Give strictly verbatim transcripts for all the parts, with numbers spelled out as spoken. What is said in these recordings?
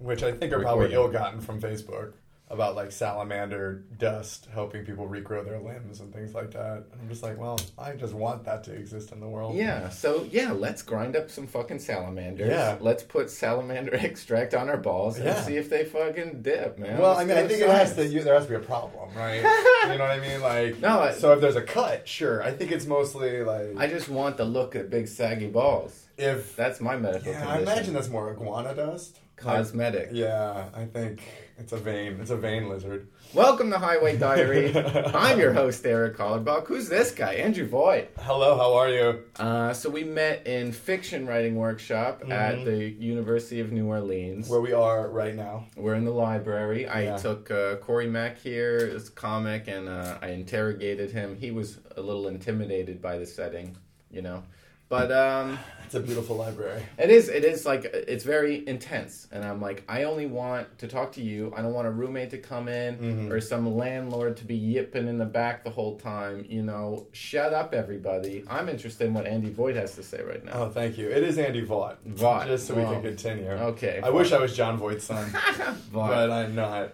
which I think are Recording. probably ill-gotten from Facebook, about like salamander dust helping people regrow their limbs and things like that. And I'm just like, well, I just want that to exist in the world. Yeah, so yeah, let's grind up some fucking salamanders. Yeah. Let's put salamander extract on our balls and Yeah. see if they fucking dip, man. Well, Let's I mean, do I think the it has science. to. You, there has to be a problem, right? You know what I mean? Like, No, I- so if there's a cut, sure. I think it's mostly like I just want the look of big saggy balls. if. That's my medical Yeah, condition. I imagine that's more iguana dust. Cosmetic. Like, yeah, I think it's a vein. It's a vein lizard. Welcome to Highway Diary. I'm your host, Eric Hollerbuck. Who's this guy? Andrew Voigt. Hello, how are you? Uh, so we met in fiction writing workshop at Mhm. the University of New Orleans. Where we are right now. We're in the library. I Yeah. took uh, Corey Mack here as a comic, and uh, I interrogated him. He was a little intimidated by the setting, you know. But um, It's a beautiful library. it is, it is like, it's very intense. And I'm like, I only want to talk to you. I don't want a roommate to come in Mhm. or some landlord to be yipping in the back the whole time. You know, shut up, everybody. I'm interested in what Andy Voigt has to say right now. Oh, thank you. It is Andy Vaught. Vaught. Just so we Wow. can continue. Okay. I wish I was John Voight's son, Vaught. but I'm not.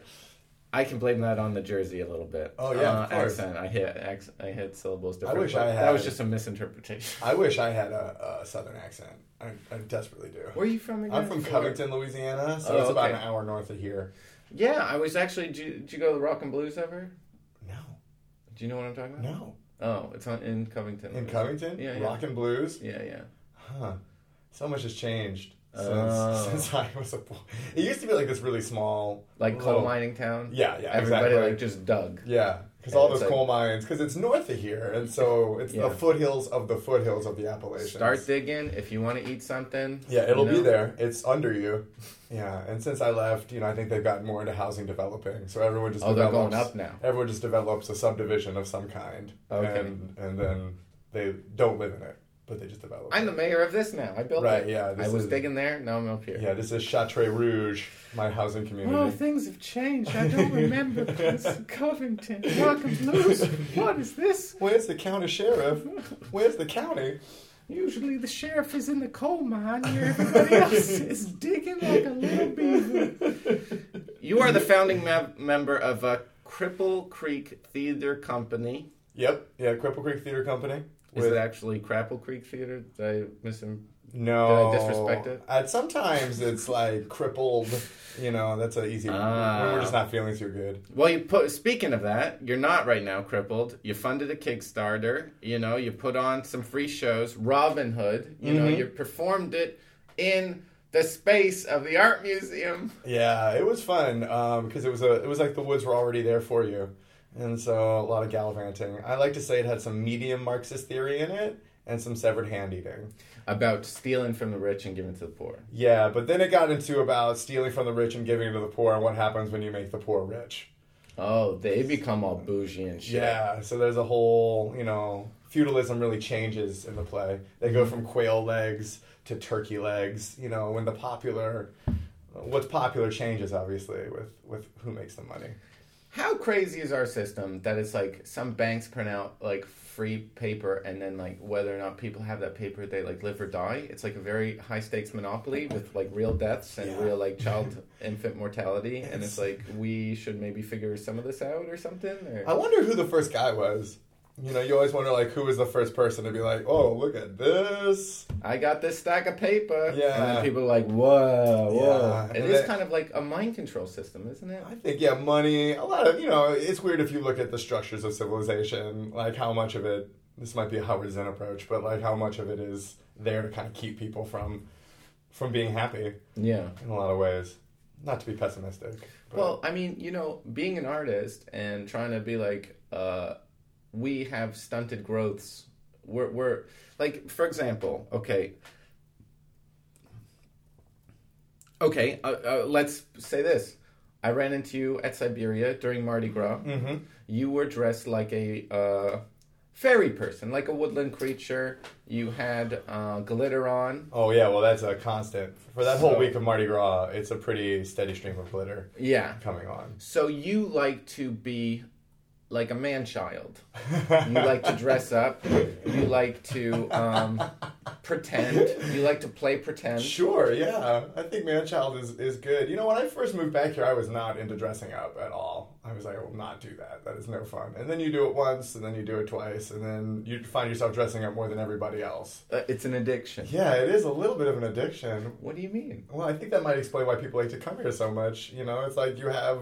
I can blame that on the Jersey a little bit. Oh, yeah, uh, of course. accent. I hit ac- I hit syllables different. wish but I That had- was just a misinterpretation. I wish I had a, a southern accent. I, I desperately do. Where are you from again? I'm from Covington, Louisiana, so Oh, it's about okay. an hour north of here. Yeah, I was actually. Did you, did you go to the Rock and Blues ever? No, Do you know what I'm talking about? no. Oh, it's on in Covington. In Covington? Yeah, yeah. Rock and blues? Yeah, yeah. Huh. So much has changed since, Oh. since I was a boy. It used to be like this really small... Like coal little- mining town. Yeah, yeah, Everybody exactly. like just dug. Yeah, because Yeah, all it's those like- coal mines, because it's north of here, and so it's Yeah. the foothills of the foothills of the Appalachians. Start digging if you want to eat something. Yeah, it'll you be know? there. It's under you. Yeah, and since I left, you know, I think they've gotten more into housing developing. So everyone just Oh, they're develops, going up now. Everyone just develops a subdivision of some kind, Okay. and and then they don't live in it, but they just develop. I'm the it. mayor of this now. I built Right, it. yeah, I this was is- digging there. Now I'm up here. Yeah, this is Chartres Rouge, my housing community. Oh, things have changed. I don't remember this Covington. Rock and Blues. What is this? Where's the county sheriff? Where's the county? Usually the sheriff is in the coal mine where everybody else is digging like a little beaver. You are the founding mem- member of uh, Cripple Creek Theater Company. Yep, yeah, Cripple Creek Theater Company. Is with- it actually Crapple Creek Theater? Did I miss him? No. Did I disrespect it? At sometimes it's like crippled, you know, that's an easy one. Ah. When we're just not feeling too good. Well, you put. Speaking of that, you're not right now crippled. You funded a Kickstarter. You know, you put on some free shows. Robin Hood. You know, Mhm. you performed it in the space of the art museum. Yeah, it was fun um, because it was a it was like the woods were already there for you, and so a lot of gallivanting. I like to say it had some medium Marxist theory in it and some severed hand eating. About stealing from the rich and giving to the poor. Yeah, but then it got into about stealing from the rich and giving it to the poor, and what happens when you make the poor rich. Oh, they become all bougie and shit. Yeah, so there's a whole, you know, feudalism really changes in the play. They go from quail legs to turkey legs, you know, when the popular, what's popular changes, obviously, with, with who makes the money. How crazy is our system that it's like some banks print out like free paper and then like whether or not people have that paper they like live or die? It's like a very high stakes monopoly with like real deaths and Yeah. real like child infant mortality, and It's- it's like we should maybe figure some of this out or something. Or... I wonder who the first guy was. You know, you always wonder, like, who was the first person to be like, oh, look at this. I got this stack of paper. Yeah. And then people are like, whoa, whoa. Yeah. It And is that- kind of like a mind control system, isn't it? I think, yeah, money, a lot of, you know, it's weird if you look at the structures of civilization, like how much of it, this might be a Howard Zinn approach, but like how much of it is there to kind of keep people from from being happy Yeah. in a lot of ways. Not to be pessimistic. But Well, I mean, you know, being an artist and trying to be like, uh, we have stunted growths. We're, we're like, for example, okay. Okay, uh, uh, let's say this. I ran into you at Siberia during Mardi Gras. hmm You were dressed like a uh, fairy person, like a woodland creature. You had uh, glitter on. Oh, yeah, well, that's a constant. For that whole So- week of Mardi Gras, it's a pretty steady stream of glitter Yeah. coming on. So you like to be like a man-child. You like to dress up. You like to um, pretend. You like to play pretend. Sure, yeah. I think man-child is, is good. You know, when I first moved back here, I was not into dressing up at all. I was like, I will not do that. That is no fun. And then you do it once, and then you do it twice, and then you find yourself dressing up more than everybody else. Uh, it's an addiction. Yeah, it is a little bit of an addiction. What do you mean? Well, I think that might explain why people like to come here so much. You know, it's like you have...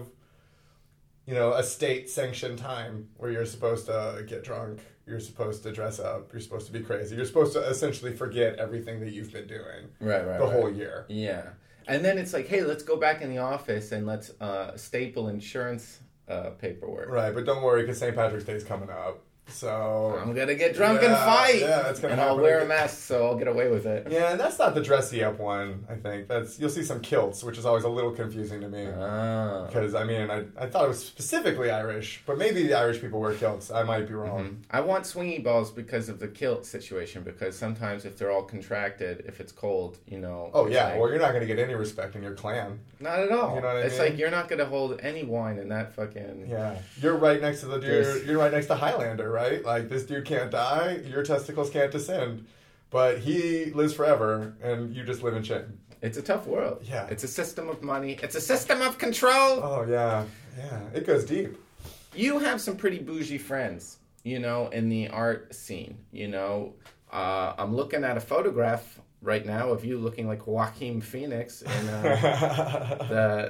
you know, a state-sanctioned time where you're supposed to get drunk, you're supposed to dress up, you're supposed to be crazy. You're supposed to essentially forget everything that you've been doing right, right, the right. whole year. Yeah. And then it's like, hey, let's go back in the office and let's uh, staple insurance uh, paperwork. Right, but don't worry, because Saint Patrick's Day is coming up. So I'm going to get drunk yeah, and fight. Yeah, that's going to And happen. I'll wear a mask so I'll get away with it. Yeah, and that's not the dressy up one, I think. That's You'll see some kilts, which is always a little confusing to me. Ah. Because, I mean, I, I thought it was specifically Irish, but maybe the Irish people wear kilts. I might be wrong. Mm-hmm. I want swingy balls because of the kilt situation, because sometimes if they're all contracted, if it's cold, you know. Oh, yeah, like, well, you're not going to get any respect in your clan. not at all. You know what I it's mean? like you're not going to hold any wine in that fucking... Yeah, you're right next to the dude. There's- You're right next to Highlander, right? Like this dude can't die, your testicles can't descend, but he lives forever, and you just live in shame. It's a tough world. Yeah. It's a system of money. It's a system of control. Oh yeah, yeah, it goes deep. You have some pretty bougie friends, you know, in the art scene. You know, uh, I'm looking at a photograph right now of you looking like Joaquin Phoenix in uh,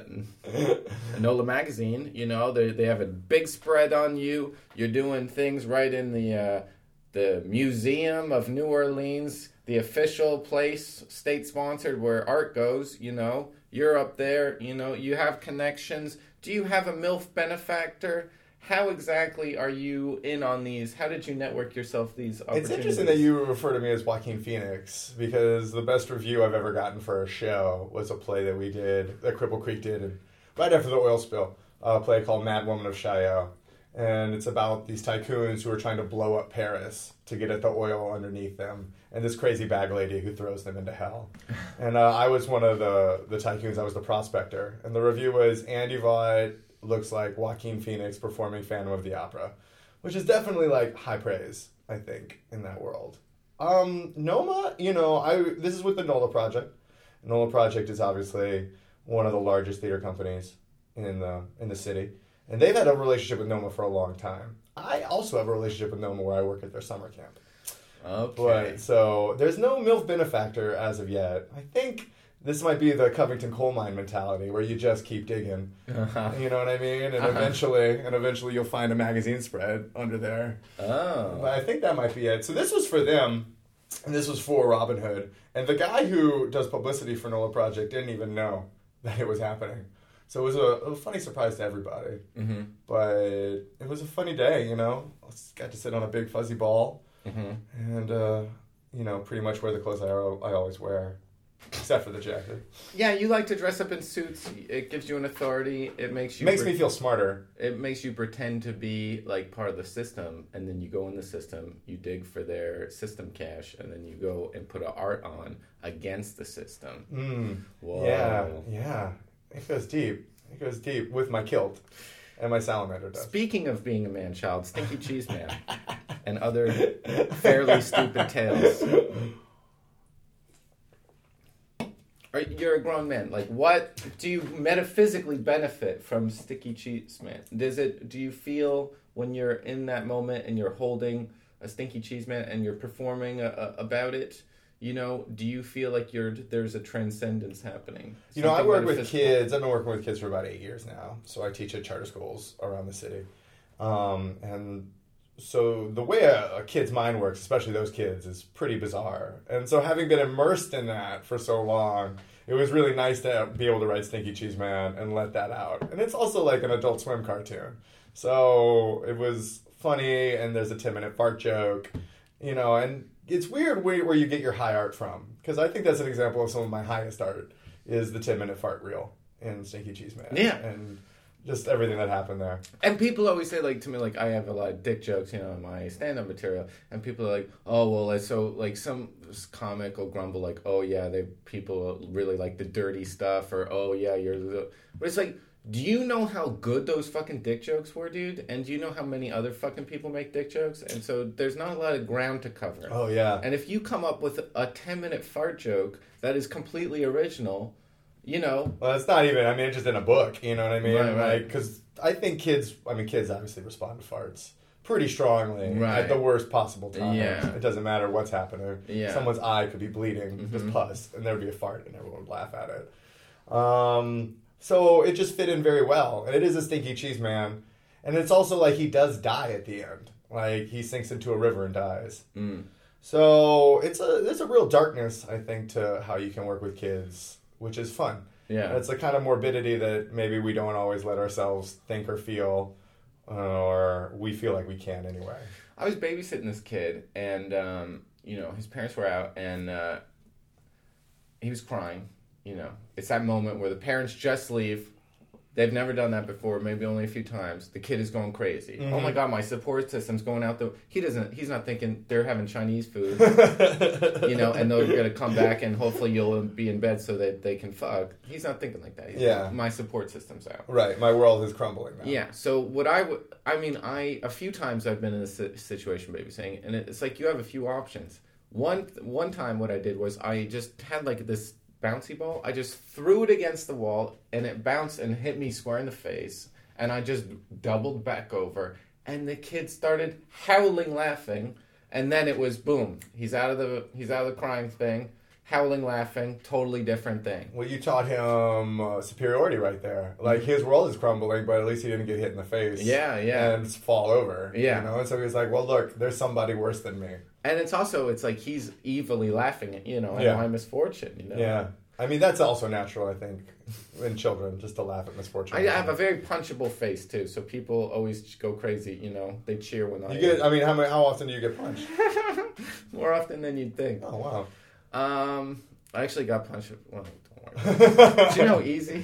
the Nola magazine. You know, they they have a big spread on you. You're doing things right in the uh, the Museum of New Orleans, the official place, state sponsored, where art goes. You know, you're up there. You know, you have connections. Do you have a MILF benefactor? How exactly are you in on these? How did you network yourself these opportunities? It's interesting that you refer to me as Joaquin Phoenix, because the best review I've ever gotten for a show was a play that we did, that Cripple Creek did, and right after the oil spill, a play called Mad Woman of Chaillot. And it's about these tycoons who are trying to blow up Paris to get at the oil underneath them, and this crazy bag lady who throws them into hell. And uh, I was one of the, the tycoons, I was the prospector. And the review was, Andy Vaught looks like Joaquin Phoenix performing Phantom of the Opera, which is definitely like high praise, I think, in that world. Um, Noma, you know, I this is with the NOLA Project. NOLA Project is obviously one of the largest theater companies in the in the city, and they've had a relationship with Noma for a long time. I also have a relationship with Noma where I work at their summer camp. Okay. But, so there's no MILF benefactor as of yet. I think this might be the Covington coal mine mentality where you just keep digging. Uh-huh. You know what I mean? And Uh-huh. eventually, and eventually you'll find a magazine spread under there. Oh. But I think that might be it. So this was for them, and this was for Robin Hood. And the guy who does publicity for NOLA Project didn't even know that it was happening. So it was a, a funny surprise to everybody. Mm-hmm. But it was a funny day, you know. I got to sit on a big fuzzy ball Mm-hmm. and, uh, you know, pretty much wear the clothes I, I always wear. Except for the jacket. Yeah, you like to dress up in suits. It gives you an authority. It makes you Makes pre- me feel smarter. It makes you pretend to be like part of the system, and then you go in the system, you dig for their system cash, and then you go and put an art on against the system. Mm. Whoa. Yeah, yeah. It goes deep. It goes deep with my kilt and my salamander does. Speaking of being a man-child, Stinky Cheese Man, and other fairly stupid tales. Are, you're a grown man. Like, what do you metaphysically benefit from Sticky Cheese Man? Does it? Do you feel when you're in that moment and you're holding a Stinky Cheese Man and you're performing a, a, about it? You know, do you feel like you're there's a transcendence happening? You know, I Something work with metaphysical? kids. I've been working with kids for about eight years now. So I teach at charter schools around the city. Um, and so the way a, a kid's mind works, especially those kids, is pretty bizarre. And so having been immersed in that for so long, it was really nice to be able to write Stinky Cheese Man and let that out. And it's also like an Adult Swim cartoon. So it was funny, and there's a ten-minute fart joke, you know, and it's weird where, where you get your high art from. Because I think that's an example of some of my highest art is the ten-minute fart reel in Stinky Cheese Man. Yeah. And just everything that happened there. And people always say, like, to me, like, I have a lot of dick jokes, you know, in my stand-up material. And people are like, oh, well, it's so, like, some comic will grumble, like, oh, yeah, they people really like the dirty stuff, or, oh, yeah, you're the... But it's like, do you know how good those fucking dick jokes were, dude? And do you know how many other fucking people make dick jokes? And so there's not a lot of ground to cover. Oh, yeah. And if you come up with a ten-minute fart joke that is completely original... You know. Well, it's not even, I mean, it's just in a book, you know what I mean? Right, right. Because I think kids, I mean, kids obviously respond to farts pretty strongly right. at the worst possible time. Yeah. It doesn't matter what's happening. Yeah. Someone's eye could be bleeding, Mm-hmm. just pus, and there would be a fart, and everyone would laugh at it. Um, so it just fit in very well. And it is a stinky cheese man. And it's also like he does die at the end. Like, he sinks into a river and dies. Mm. So it's a there's a real darkness, I think, to how you can work with kids, which is fun. Yeah. It's a kind of morbidity that maybe we don't always let ourselves think or feel, uh, or we feel like we can anyway. I was babysitting this kid, and, um, you know, his parents were out, and uh, he was crying. You know, it's that moment where the parents just leave. They've never done that before, maybe only a few times. The kid is going crazy. Mm-hmm. Oh my God, my support system's going out the... He doesn't, he's not thinking they're having Chinese food, you know, and they're going to come back and hopefully you'll be in bed so that they can fuck. He's not thinking like that. He's yeah. like, my support system's out. Right, my world is crumbling now. Yeah, so what I would... I mean, I... A few times I've been in this situation, babysitting, and it's like you have a few options. One, one time what I did was I just had like this... bouncy ball. I just threw it against the wall and it bounced and hit me square in the face, and I just doubled back over, and the kid started howling laughing, and then it was boom, he's out of the he's out of the crying thing, howling laughing, totally different thing. Well, you taught him uh, superiority right there. Like, his world is crumbling, but at least he didn't get hit in the face. Yeah, yeah. And fall over. Yeah. You know, and so he's like, well, look, there's somebody worse than me. And it's also, it's like he's evilly laughing at, you know, at yeah. my misfortune, you know? Yeah. I mean, that's also natural, I think, in children, just to laugh at misfortune. I have a very punchable face, too, so people always go crazy, you know? They cheer when I... You get, I mean, how many, how often do you get punched? More often than you'd think. Oh, wow. Um, I actually got punched... Well, don't worry. Do you know Easy?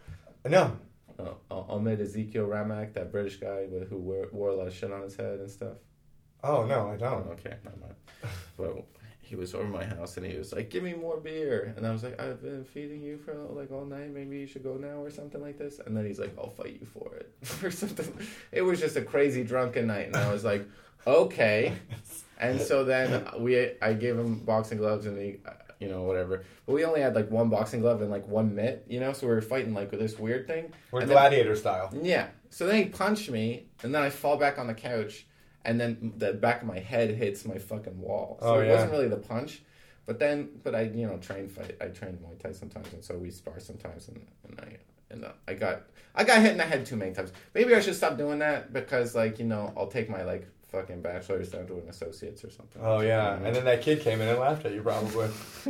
No. Uh, Ahmed Ezekiel Ramak, that British guy with, who wore, wore a lot of shit on his head and stuff. Oh, no, I don't. Oh, okay, never mind. But he was over my house and he was like, give me more beer. And I was like, I've been feeding you for like all night. Maybe you should go now or something like this. And then he's like, I'll fight you for it. or something. It was just a crazy drunken night. And I was like, okay. And so then we, I gave him boxing gloves and he, you know, whatever. But we only had like one boxing glove and like one mitt, you know, so we were fighting like with this weird thing. We're and gladiator then, style. Yeah. So then he punched me and then I fall back on the couch and then the back of my head hits my fucking wall. So oh, it yeah. wasn't really the punch. But then, but I, you know, train fight. I train Muay Thai sometimes, and so we spar sometimes, and, and I, and uh, I got, I got hit in the head too many times. Maybe I should stop doing that because, like, you know, I'll take my like fucking bachelor's down to an associate's or something. Oh yeah, and then that kid came in and laughed at you probably.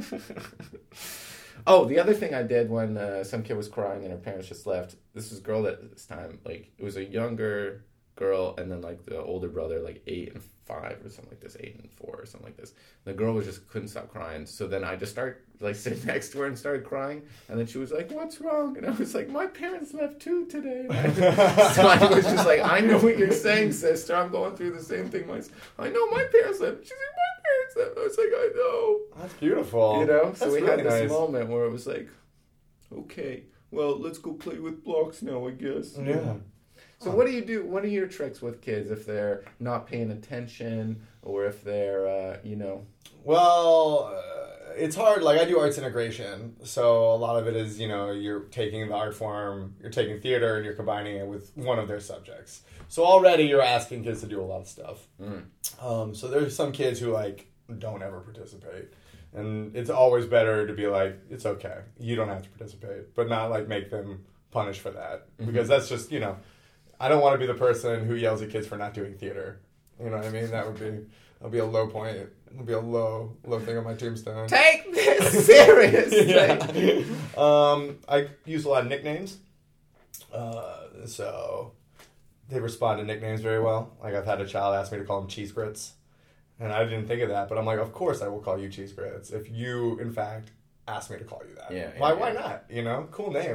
Oh, the other thing I did when uh, some kid was crying and her parents just left. This was a girl at this time, like it was a younger girl, and then like the older brother, like eight and five or something like this, eight and four or something like this. The girl was just couldn't stop crying. So then I just started like sitting next to her and started crying. And then she was like, "What's wrong?" And I was like, "My parents left too today." So I was just like, "I know what you're saying, sister. I'm going through the same thing. My, I know my parents left." She's like, "My parents left." I was like, "I know." That's beautiful. You know. So That's we really had this nice. moment where it was like, "Okay, well, let's go play with blocks now, I guess." Yeah. So what do you do? What are your tricks with kids if they're not paying attention or if they're, uh, you know? Well, uh, it's hard. Like, I do arts integration, so a lot of it is, you know, you're taking the art form, you're taking theater, and you're combining it with one of their subjects. So already you're asking kids to do a lot of stuff. Mm. Um, so there's some kids who, like, don't ever participate. And it's always better to be like, it's okay. You don't have to participate. But not, like, make them punish for that. Mm-hmm. Because that's just, you know... I don't want to be the person who yells at kids for not doing theater. You know what I mean? That would be that'd be a low point. It would be a low low thing on my tombstone. Take this seriously. Yeah. um, I use a lot of nicknames. Uh, so they respond to nicknames very well. Like, I've had a child ask me to call him Cheese Grits. And I didn't think of that, but I'm like, of course I will call you Cheese Grits if you, in fact, ask me to call you that. Yeah, why? yeah, Why yeah. not? You know, cool name.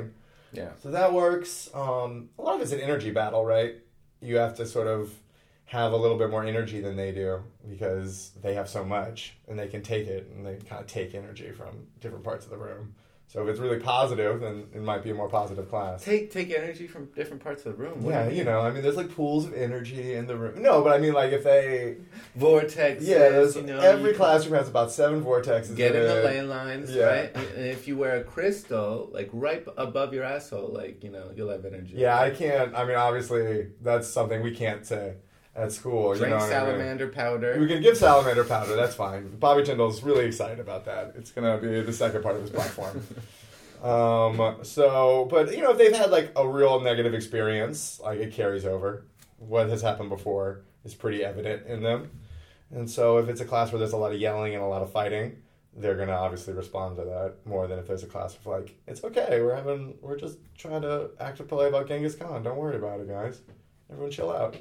Yeah. So that works. Um, a lot of it's an energy battle, right? You have to sort of have a little bit more energy than they do because they have so much and they can take it and they kind of take energy from different parts of the room. So if it's really positive, then it might be a more positive class. Take take energy from different parts of the room. What Yeah, do you you mean? know, I mean, there's like pools of energy in the room. No, but I mean, like if they Vortex. yeah, there's, you know, every you classroom has about seven vortexes. get in in the it. ley lines, Yeah. right? And if you wear a crystal, like right above your asshole, like you know, you'll have energy. Yeah, I can't. I mean, obviously, that's something we can't say at school. Drink you know what I mean? salamander powder. We can give salamander powder. That's fine. Bobby Tyndall's really excited about that. It's gonna be the second part of his platform. um. So, but you know, if they've had like a real negative experience, like it carries over. What has happened before is pretty evident in them, and so if it's a class where there's a lot of yelling and a lot of fighting, they're gonna obviously respond to that more than if there's a class of like, it's okay, we're having, we're just trying to act a play about Genghis Khan. Don't worry about it, guys. Everyone chill out.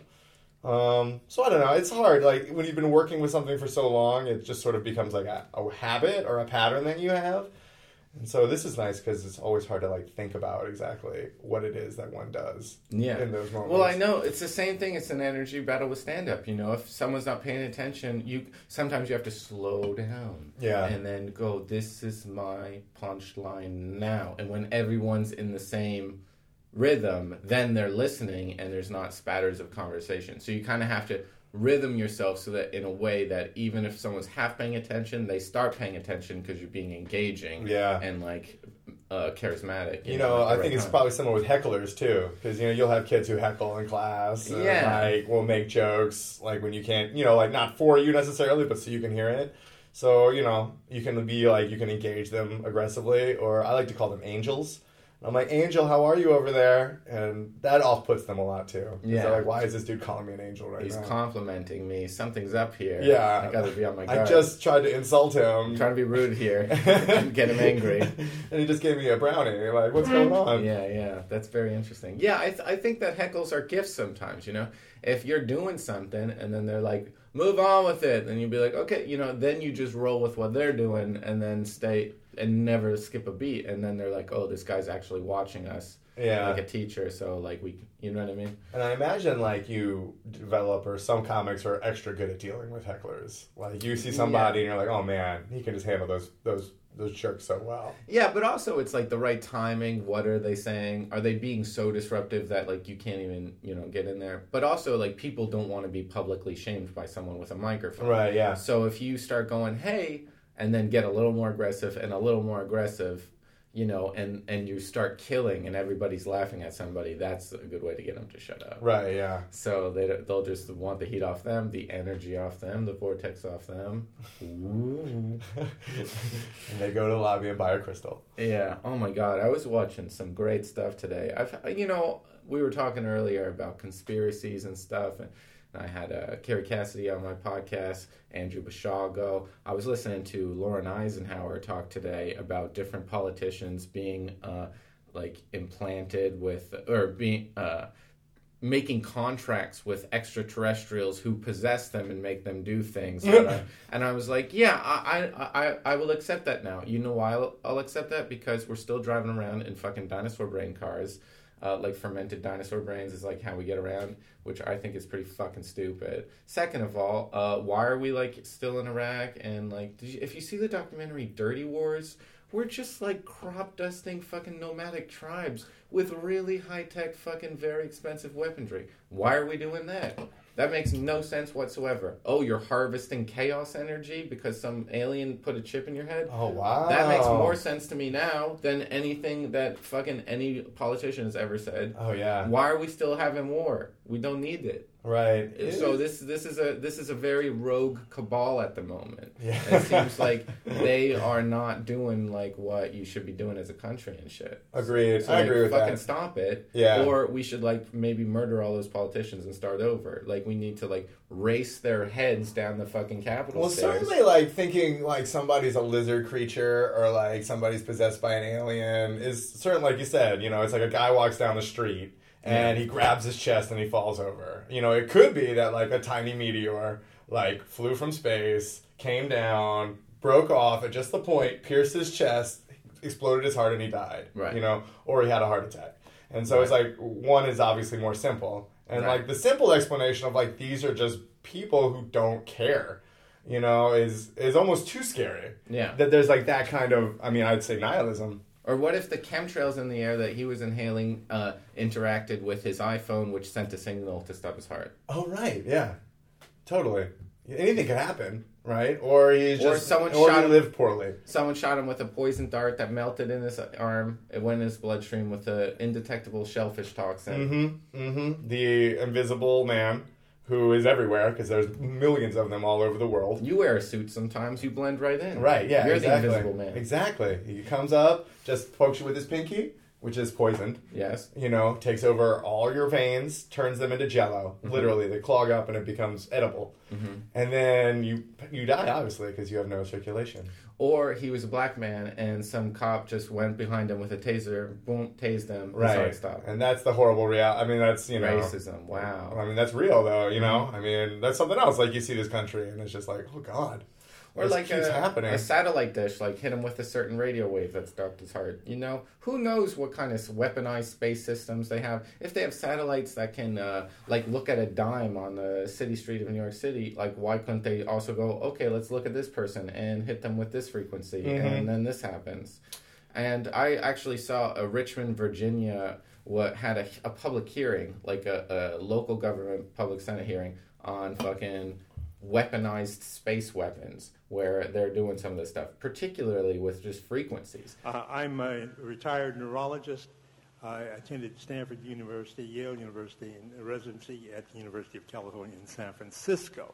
Um, so I don't know. It's hard. Like when you've been working with something for so long, it just sort of becomes like a, a habit or a pattern that you have. And so this is nice because it's always hard to like think about exactly what it is that one does Yeah. in those moments. Well, I know it's the same thing. It's an energy battle with stand-up. You know, if someone's not paying attention, you sometimes you have to slow down. Yeah. And then go, this is my punchline now. And when everyone's in the same rhythm, then they're listening and there's not spatters of conversation. So you kind of have to rhythm yourself so that in a way that even if someone's half paying attention, they start paying attention because you're being engaging Yeah. and like uh, charismatic. You know, at the I right think it's time. probably similar with hecklers too, because you know you'll have kids who heckle in class, and, Yeah. like will make jokes like when you can't, you know, like not for you necessarily, but so you can hear it. So you know you can be like you can engage them aggressively, or I like to call them angels. I'm like, Angel, how are you over there? And that off puts them a lot too. 'Cause Yeah. They're like, why is this dude calling me an angel right He's now? complimenting me. Something's up here. Yeah. I gotta be on my guard. I just tried to insult him. I'm trying to be rude here and get him angry. And he just gave me a brownie. Like, what's going on? Yeah, yeah, that's very interesting. Yeah, I, th- I think that heckles are gifts sometimes, you know? If you're doing something and then they're like, move on with it, then you'll be like, okay, you know, then you just roll with what they're doing and then stay and never skip a beat. And then they're like, oh, this guy's actually watching us. Yeah. Like a teacher, so like we, you know what I mean? And I imagine like you develop, or some comics are extra good at dealing with hecklers. Like you see somebody Yeah. and you're like, oh man, he can just handle those those those jerks so well. Yeah, but also it's like the right timing. What are they saying? Are they being so disruptive that like you can't even, you know, get in there? But also like people don't want to be publicly shamed by someone with a microphone. Right, yeah. So if you start going, hey, and then get a little more aggressive and a little more aggressive, you know, and, and you start killing and everybody's laughing at somebody, that's a good way to get them to shut up. Right, yeah. So they, they'll just want the heat off them, the energy off them, the vortex off them. Ooh. And they go to the lobby and buy a crystal. Yeah. Oh my God. I was watching some great stuff today. I've, you know, we were talking earlier about conspiracies and stuff, and I had uh, Carrie Cassidy on my podcast, Andrew Bashago. I was listening to Lauren Eisenhower talk today about different politicians being uh, like implanted with, or being uh, making contracts with extraterrestrials who possess them and make them do things. and, I, and I was like, yeah, I, I, I, I will accept that now. You know why I'll, I'll accept that? Because we're still driving around in fucking dinosaur brain cars. Uh, like fermented dinosaur brains is like how we get around, which I think is pretty fucking stupid. Second of all, uh, why are we like still in Iraq? And like, did you, if you see the documentary Dirty Wars, we're just like crop dusting fucking nomadic tribes with really high tech fucking very expensive weaponry. Why are we doing that? That makes no sense whatsoever. Oh, you're harvesting chaos energy because some alien put a chip in your head? Oh, wow. That makes more sense to me now than anything that fucking any politician has ever said. Oh, yeah. Why are we still having war? We don't need it. Right. So this this is a this is a very rogue cabal at the moment. Yeah. It seems like they are not doing like what you should be doing as a country and shit. Agreed. So I like, agree with fucking that. stop it. Yeah. Or we should like maybe murder all those politicians and start over. Like we need to like race their heads down the fucking Capitol Well, stairs. certainly, like, thinking, like, somebody's a lizard creature or, like, somebody's possessed by an alien is certainly, like you said, you know, it's like a guy walks down the street and Yeah. he grabs his chest and he falls over. You know, it could be that, like, a tiny meteor, like, flew from space, came down, broke off at just the point, pierced his chest, exploded his heart and he died. Right. You know, or he had a heart attack. And so Right. it's like, one is obviously more simple. And Right. like the simple explanation of like, these are just people who don't care, you know, is, is almost too scary. Yeah. That there's like that kind of, I mean, I'd say nihilism. Or what if the chemtrails in the air that he was inhaling uh, interacted with his iPhone, which sent a signal to stop his heart? Oh, right. Yeah. Totally. Anything could happen, right? Or he's Or just, someone or shot he him- lived poorly. Someone shot him with a poison dart that melted in his arm. It went in his bloodstream with an indetectable shellfish toxin. Mm-hmm. Mm-hmm. The invisible man who is everywhere because there's millions of them all over the world. You wear a suit sometimes. You blend right in. Right, yeah, You're exactly. the invisible man. Exactly. He comes up, just pokes you with his pinky, which is poisoned. Yes. You know, takes over all your veins, turns them into jello. Mm-hmm. Literally, they clog up and it becomes edible. Mm-hmm. And then you you die, obviously, because you have no circulation. Or he was a black man and some cop just went behind him with a taser, boom, tased him, his Right. heart stopped. And that's the horrible reality. I mean, that's, you know. Racism, wow. I mean, that's real, though, you know? I mean, that's something else. Like, you see this country, and it's just like, oh, God. Or this like keeps a, happening. a satellite dish, like hit him with a certain radio wave that stopped his heart. You know, who knows what kind of weaponized space systems they have? If they have satellites that can, uh, like, look at a dime on the city street of New York City, like, why couldn't they also go, okay, let's look at this person and hit them with this frequency, Mm-hmm. and then this happens. And I actually saw a Richmond, Virginia, what had a, a public hearing, like a, a local government public senate hearing on fucking weaponized space weapons, where they're doing some of this stuff, particularly with just frequencies. Uh, I'm a retired neurologist. I attended Stanford University, Yale University, and a residency at the University of California in San Francisco.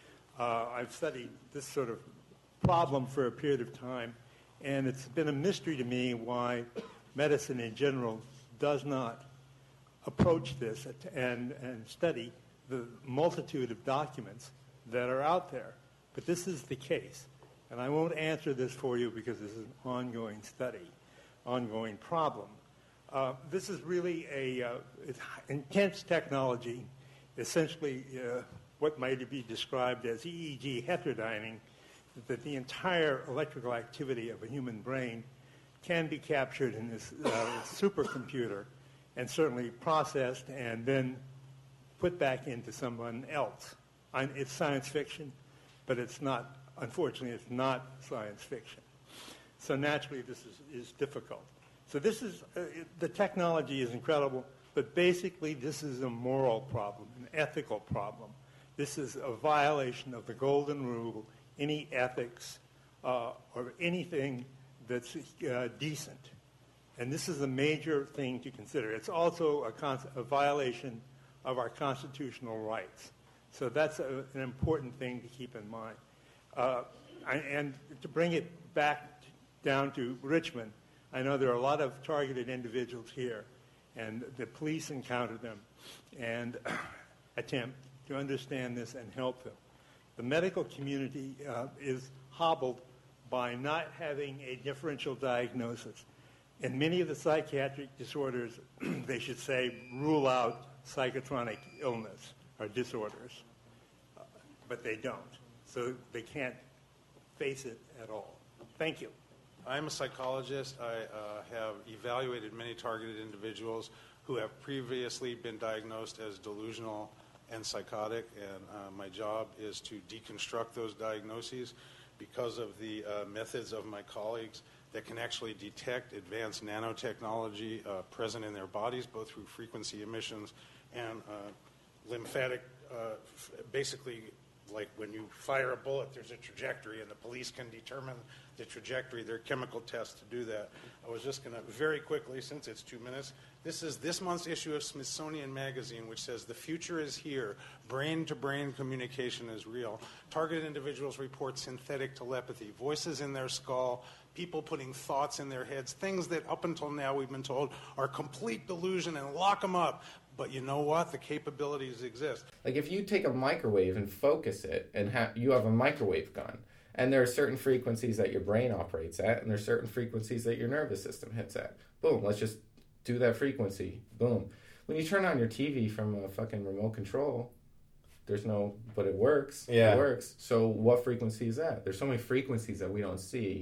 Uh, I've studied this sort of problem for a period of time, and it's been a mystery to me why medicine in general does not approach this and, and study the multitude of documents that are out there. But this is the case. And I won't answer this for you because this is an ongoing study, ongoing problem. Uh, this is really a uh, it's intense technology, essentially uh, what might be described as E E G heterodyning, that the entire electrical activity of a human brain can be captured in this uh, supercomputer and certainly processed and then put back into someone else. I, it's science fiction, but it's not, unfortunately, it's not science fiction. So naturally, this is, is difficult. So this is, uh, it, the technology is incredible, but basically this is a moral problem, an ethical problem. This is a violation of the golden rule, any ethics uh, or anything that's uh, decent. And this is a major thing to consider. It's also a, con- a violation of our constitutional rights. So that's a, an important thing to keep in mind. Uh, I, and to bring it back down to Richmond, I know there are a lot of targeted individuals here, and the police encounter them and attempt to understand this and help them. The medical community uh, is hobbled by not having a differential diagnosis. In many of the psychiatric disorders, they should say, rule out psychotronic illness or disorders, uh, but they don't. So they can't face it at all. Thank you. I'm a psychologist. I uh, have evaluated many targeted individuals who have previously been diagnosed as delusional and psychotic, and uh, my job is to deconstruct those diagnoses because of the uh, methods of my colleagues that can actually detect advanced nanotechnology uh, present in their bodies, both through frequency emissions and uh, lymphatic, uh, f- basically like when you fire a bullet, there's a trajectory, and the police can determine the trajectory. There are chemical tests to do that. I was just going to very quickly, since it's two minutes, this is this month's issue of Smithsonian Magazine, which says the future is here. Brain-to-brain communication is real. Targeted individuals report synthetic telepathy, voices in their skull, people putting thoughts in their heads, things that up until now we've been told are complete delusion, and lock them up. But you know what? The capabilities exist. Like if you take a microwave and focus it, and ha- you have a microwave gun, and there are certain frequencies that your brain operates at, and there are certain frequencies that your nervous system hits at. Boom, let's just do that frequency. Boom. When you turn on your T V from a fucking remote control, there's no, but it works. Yeah. It works. So what frequency is that? There's so many frequencies that we don't see.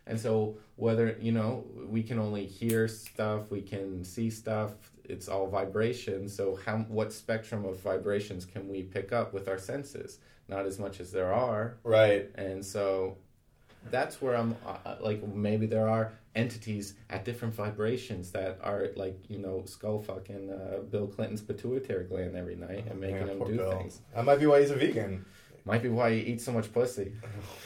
And so whether, you know, we can only hear stuff, we can see stuff, it's all vibration. So how what spectrum of vibrations can we pick up with our senses? Not as much as there are. Right. And so that's where I'm, uh, like, maybe there are entities at different vibrations that are, like, you know, skull fucking uh, Bill Clinton's pituitary gland every night and making Yeah, him poor do Bill. things. That might be why he's a vegan. Might be why you eat so much pussy.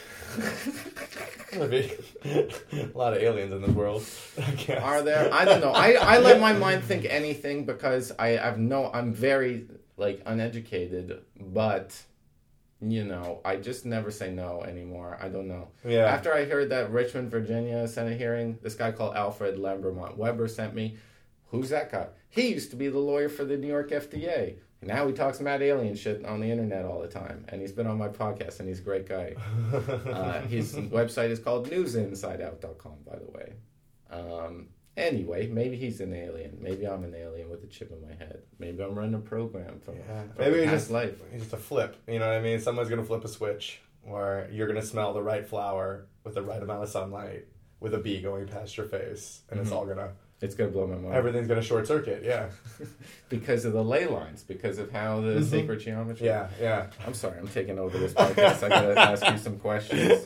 Might be. A lot of aliens in this world. I guess. Are there? I don't know. I, I let my mind think anything because I have no, I'm very, like, uneducated, but, you know, I just never say no anymore. I don't know. Yeah. After I heard that Richmond, Virginia Senate hearing, this guy called Alfred Lambermont Weber sent me, who's that guy? He used to be the lawyer for the New York F D A. Now he talks mad alien shit on the internet all the time. And he's been on my podcast, and he's a great guy. uh, his website is called news inside out dot com, by the way. Um, anyway, maybe he's an alien. Maybe I'm an alien with a chip in my head. Maybe I'm running a program from, Yeah. from Maybe a he's past just life. He's just a flip. You know what I mean? Someone's gonna flip a switch, or you're gonna smell the right flower with the right amount of sunlight, with a bee going past your face, and it's Mhm. all gonna. It's going to blow my mind. Everything's gonna short circuit. Yeah. Because of the ley lines, because of how the Mhm. sacred geometry. Yeah. Yeah. I'm sorry, I'm taking over this podcast. I gotta ask you some questions.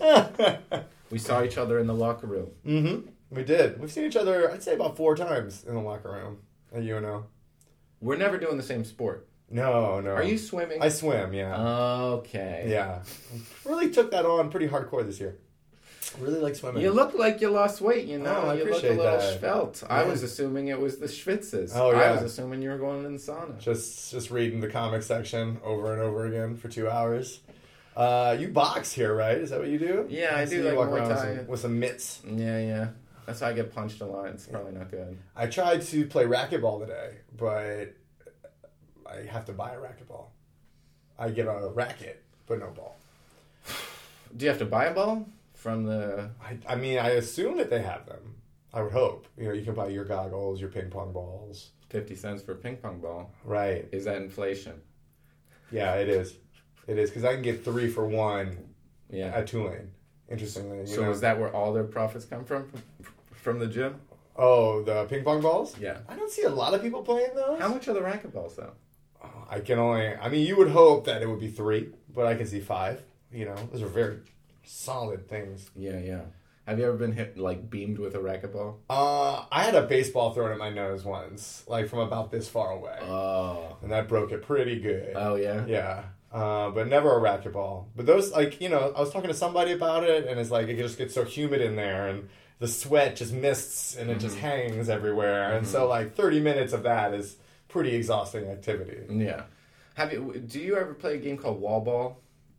We saw each other in the locker room. Mm-hmm. We did. We've seen each other, I'd say, about four times in the locker room at U N O. We're never doing the same sport. No, no. Are you swimming? I swim, yeah. Okay. Yeah. Really took that on pretty hardcore this year. Really like swimming. You look like you lost weight, you know. Oh, I you look a appreciate little that. svelte. I Yeah. was assuming it was the schwitzes. Oh, I yeah. was assuming you were going in the sauna. Just just reading the comic section over and over again for two hours. Uh, you box here, right? Is that what you do? Yeah, I see do, you like walk Muay around with Thai. some, with some mitts. Yeah, yeah. That's how I get punched a lot. It's probably not good. I tried to play racquetball today, but I have to buy a racquetball. I get a racket, but no ball. Do you have to buy a ball from the... I, I mean, I assume that they have them. I would hope. You know, you can buy your goggles, your ping pong balls. fifty cents for a ping pong ball? Right. Is that inflation? Yeah, it is. It is, because I can get three for one Yeah. at Tulane, interestingly. You So know? is that where all their profits come from? From the gym? Oh, the ping pong balls? Yeah. I don't see a lot of people playing those. How much are the racquetballs, though? Oh, I can only, I mean, you would hope that it would be three, but I can see five. You know, those are very solid things. Yeah, yeah. Have you ever been hit, like, beamed with a racquetball? Uh, I had a baseball thrown at my nose once, like from about this far away. Oh. And that broke it pretty good. Oh, yeah? Yeah. Uh, but never a racquetball. But those, like, you know, I was talking to somebody about it, and it's like, it just gets so humid in there, and the sweat just mists, and it just Mm-hmm. hangs everywhere. And so, like, thirty minutes of that is pretty exhausting activity. Yeah. Have you? Do you ever play a game called wall ball?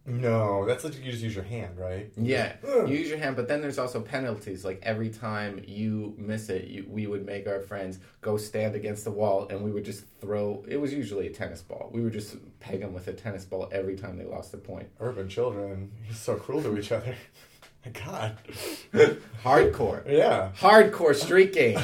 No, that's like you just use your hand, right? Yeah, Ugh. you use your hand, but then there's also penalties. Like every time you miss it, you, we would make our friends go stand against the wall, and we would just throw. It was usually a tennis ball. We would just peg them with a tennis ball every time they lost a point. Urban children, you're so cruel to each other. My God. Hardcore. Yeah. Hardcore street games.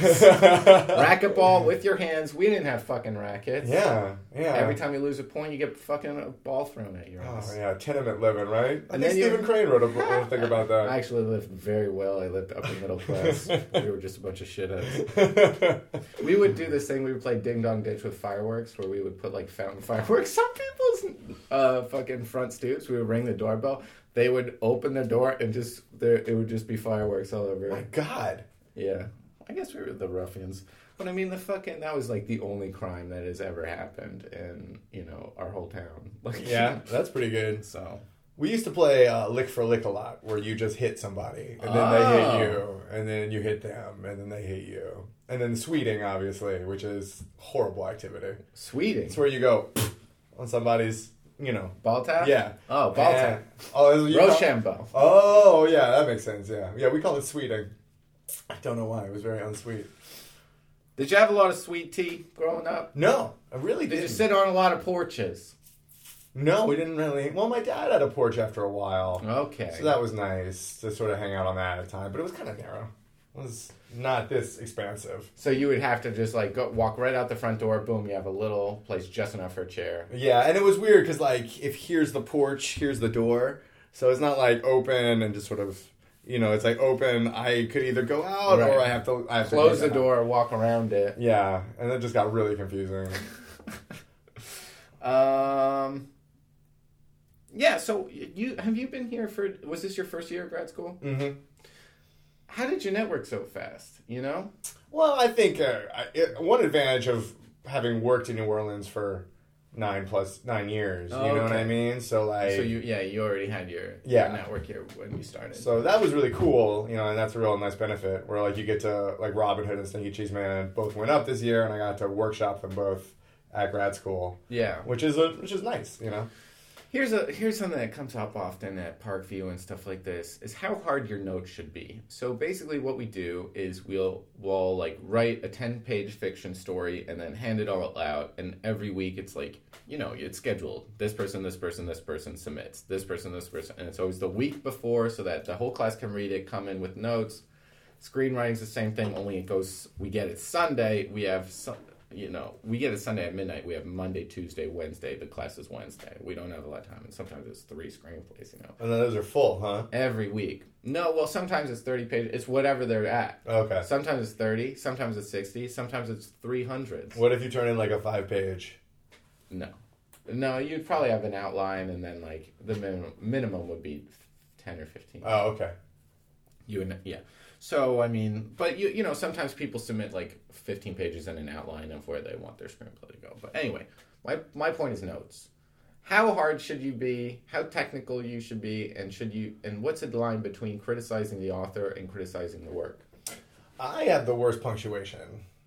Racquetball with your hands. We didn't have fucking rackets. Yeah, yeah. Every time you lose a point, you get fucking a ball thrown at your ass. Oh, yeah, tenement living, right? I And think then you- Stephen Crane wrote a book, a thing about that. I actually lived very well. I lived upper middle class. We were just a bunch of shitheads. We would do this thing. We would play Ding Dong Ditch with fireworks, where we would put like fountain fireworks. Some people's uh, fucking front stoops. We would ring the doorbell. They would open the door and just there. It would just be fireworks all over. My God. Yeah, I guess we were the ruffians. But I mean, the fucking that was like the only crime that has ever happened in you know our whole town. Like Yeah, that's pretty good. So We used to play uh, lick for lick a lot, where you just hit somebody, and then Oh. they hit you, and then you hit them, and then they hit you. And then sweeting, obviously, which is horrible activity. sweeting. It's where you go on somebody's, you know. Ball tap. Yeah. Oh, ball And- tap. Oh, is it you call- Rochambeau. Oh, yeah, that makes sense, yeah. Yeah, we call it sweeting. I don't know why. It was very unsweet. Did you have a lot of sweet tea growing up? No, I really Did didn't. you sit on a lot of porches? No, we didn't really. Well, my dad had a porch after a while. Okay. So that was nice to sort of hang out on that at a time. But it was kind of narrow. It was not this expansive. So you would have to just like go walk right out the front door. Boom, you have a little place just enough for a chair. Yeah, and it was weird because, like, if here's the porch, here's the door. So it's not, like, open and just sort of, you know, it's like open. I could either go out Right. or I have to I have Close to the go door, walk around it. Yeah, and it just got really confusing. Um. Yeah. So you have you been here for? Was this your first year of grad school? Mm-hmm. How did you network so fast? You know. Well, I think uh, I, it, one advantage of having worked in New Orleans for nine plus nine years, you Oh, know what okay. I mean? So like, So you yeah you already had your, Yeah. your network here when you started. so that was really cool, you know, and that's a real nice benefit where like you get to like Robin Hood and Stinky Cheese Man both went up this year, and I got to workshop them both at grad school, yeah. which is a which is nice, you know. Here's a here's something that comes up often at Parkview and stuff like this is how hard your notes should be. So basically what we do is we'll we'll like write a ten page fiction story and then hand it all out, and every week it's like, you know, it's scheduled. This person, this person, this person submits. This person, this person, and it's always the week before so that the whole class can read it, come in with notes. Screenwriting's the same thing, only it goes we get it Sunday, we have some You know, we get it Sunday at midnight. We have Monday, Tuesday, Wednesday. The class is Wednesday. We don't have a lot of time, and sometimes it's three screenplays. You know, And then those are full, huh? every week. No, well, sometimes it's thirty pages. It's whatever they're at. Okay. Sometimes it's thirty. Sometimes it's sixty. Sometimes it's three hundred. What if you turn in like a five page? No, no. You'd probably have an outline, and then like the minimum minimum would be ten or fifteen. Oh, okay. You and yeah. So I mean, but you you know sometimes people submit like fifteen pages and an outline of where they want their screenplay to go. But anyway, my my point is notes. How hard should you be? How technical you should be, and should you? And what's the line between criticizing the author and criticizing the work? I have the worst punctuation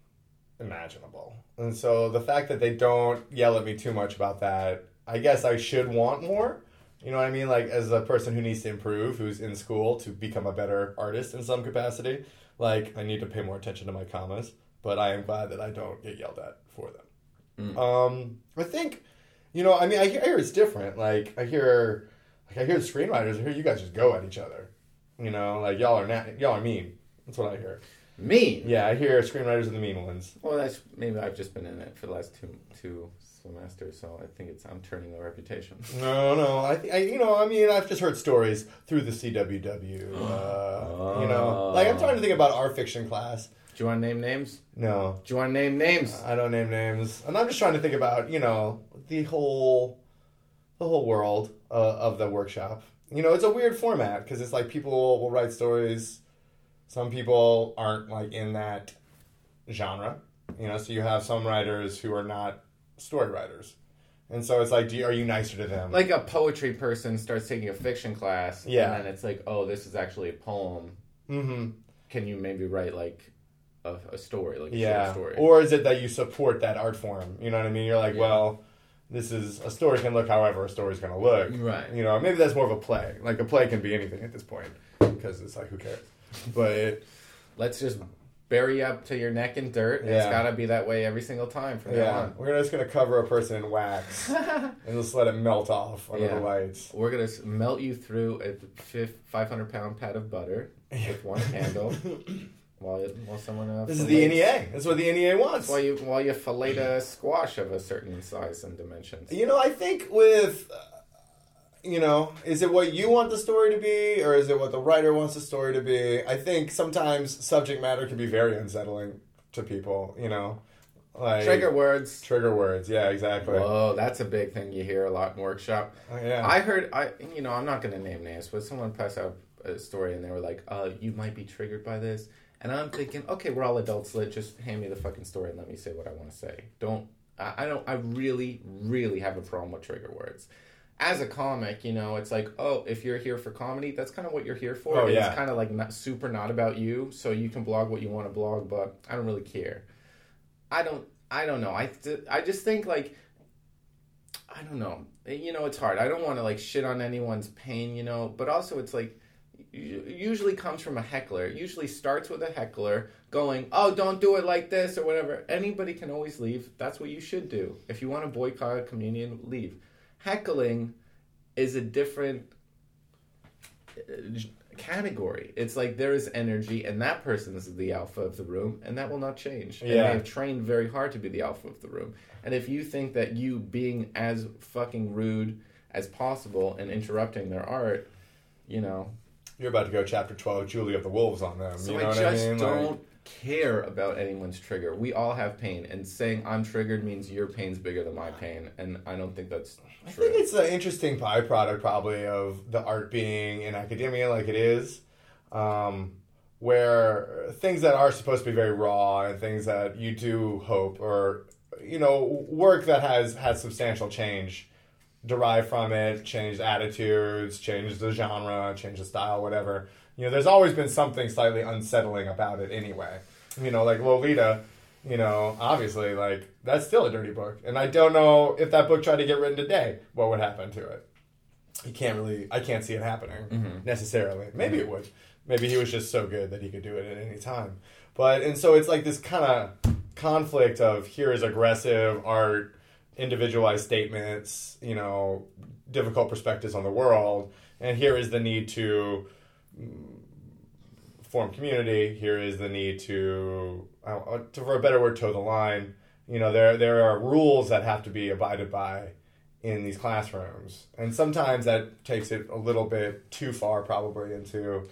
imaginable. And so the fact that they don't yell at me too much about that, I guess I should want more. You know what I mean? Like, as a person who needs to improve, who's in school to become a better artist in some capacity, like, I need to pay more attention to my commas. But I am glad that I don't get yelled at for them. Mm. Um, I think, you know, I mean, I hear, I hear it's different. Like, I hear, like, I hear the screenwriters, I hear you guys just go at each other. You know, like, y'all are na- y'all are mean. That's what I hear. Mean. Yeah, I hear screenwriters are the mean ones. Well, that's maybe I've just been in it for the last two two semesters, so I think it's I'm turning the reputation. No, no, I, I, you know, I mean, I've just heard stories through the C W W. Uh, You know, like I'm trying to think about our fiction class. Do you want to name names? No, Do you want to name names? I don't name names, and I'm just trying to think about, you know, the whole, the whole world uh, of the workshop. You know, it's a weird format because it's like people will write stories. Some people aren't like in that genre. You know, so you have some writers who are not story writers. And so it's like, do you, are you nicer to them? Like a poetry person starts taking a fiction class, Yeah. and then it's like, oh, this is actually a poem. mm-hmm. Can you maybe write like a, a story, like a Yeah. short story? Or is it that you support that art form? You know what I mean? You're like, Yeah. well, this is, a story can look however a story's going to look. Right. You know, maybe that's more of a play. Like, a play can be anything at this point. Because it's like, who cares? But it, Let's just bury you up to your neck in dirt. And Yeah. It's got to be that way every single time from now yeah, on. we're just going to cover a person in wax and just let it melt off under Yeah. the lights. We're going to melt you through a five hundred pound pat of butter with one candle while, while someone else. This is the N E A. That's what the N E A wants. While you, while you fillet a squash of a certain size and dimensions. You know, I think with, uh, you know, is it what you want the story to be, or is it what the writer wants the story to be? I think sometimes subject matter can be very unsettling to people, you know. Like, Trigger words. Trigger words, yeah, exactly. Whoa, that's a big thing you hear a lot in workshop. Oh, yeah. I heard, I you know, I'm not going to name names, but someone passed out a story and they were like, uh, you might be triggered by this. And I'm thinking, okay, we're all adults. Let just hand me the fucking story and let me say what I want to say. Don't, I, I don't, I really, really have a problem with trigger words. As a comic, you know, it's like, oh, if you're here for comedy, that's kind of what you're here for. Oh, yeah. It's kind of like not, super not about you, so you can blog what you want to blog, but I don't really care. I don't, I don't know. I, th- I just think, like, I don't know. You know, it's hard. I don't want to, like, shit on anyone's pain, you know, but also it's like, it usually comes from a heckler. It usually starts with a heckler going, oh, don't do it like this or whatever. Anybody can always leave. That's what you should do. If you want to boycott a comedian, leave. Heckling is a different uh, category. It's like there is energy, and that person is the alpha of the room, and that will not change. And Yeah. they have trained very hard to be the alpha of the room. And if you think that you being as fucking rude as possible and interrupting their art, you know... you're about to go chapter twelve, Julie of the Wolves on them. So you know I what just I mean? don't Like, care about anyone's trigger. We all have pain, and saying I'm triggered means your pain's bigger than my pain, and I don't think that's true. I think it's an interesting byproduct, probably, of the art being in academia like it is, um, where things that are supposed to be very raw and things that you do hope, or, you know, work that has had substantial change derived from it, changed attitudes, changed the genre, changed the style, whatever. You know, there's always been something slightly unsettling about it anyway. You know, like Lolita, you know, obviously, like, that's still a dirty book. And I don't know if that book tried to get written today, what would happen to it. You can't really, I can't see it happening Mm-hmm. necessarily. Maybe it would. Maybe he was just so good that he could do it at any time. But, and so it's like this kind of conflict of here is aggressive art, individualized statements, you know, difficult perspectives on the world, and here is the need to form community. Here is the need to, uh, to, for a better word, toe the line. You know, there there are rules that have to be abided by in these classrooms, and sometimes that takes it a little bit too far, probably into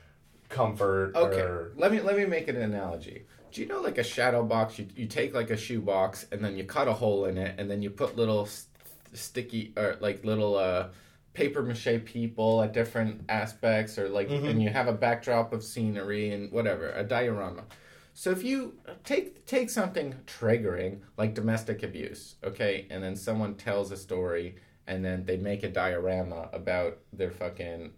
comfort. Okay, Or, let me let me make an analogy. Do you know, like a shadow box? You you take like a shoe box and then you cut a hole in it, and then you put little st- sticky or like little uh, paper mache people at different aspects, or like, Mm-hmm. and you have a backdrop of scenery and whatever, a diorama. So if you take take something triggering like domestic abuse, okay, and then someone tells a story, and then they make a diorama about their fucking,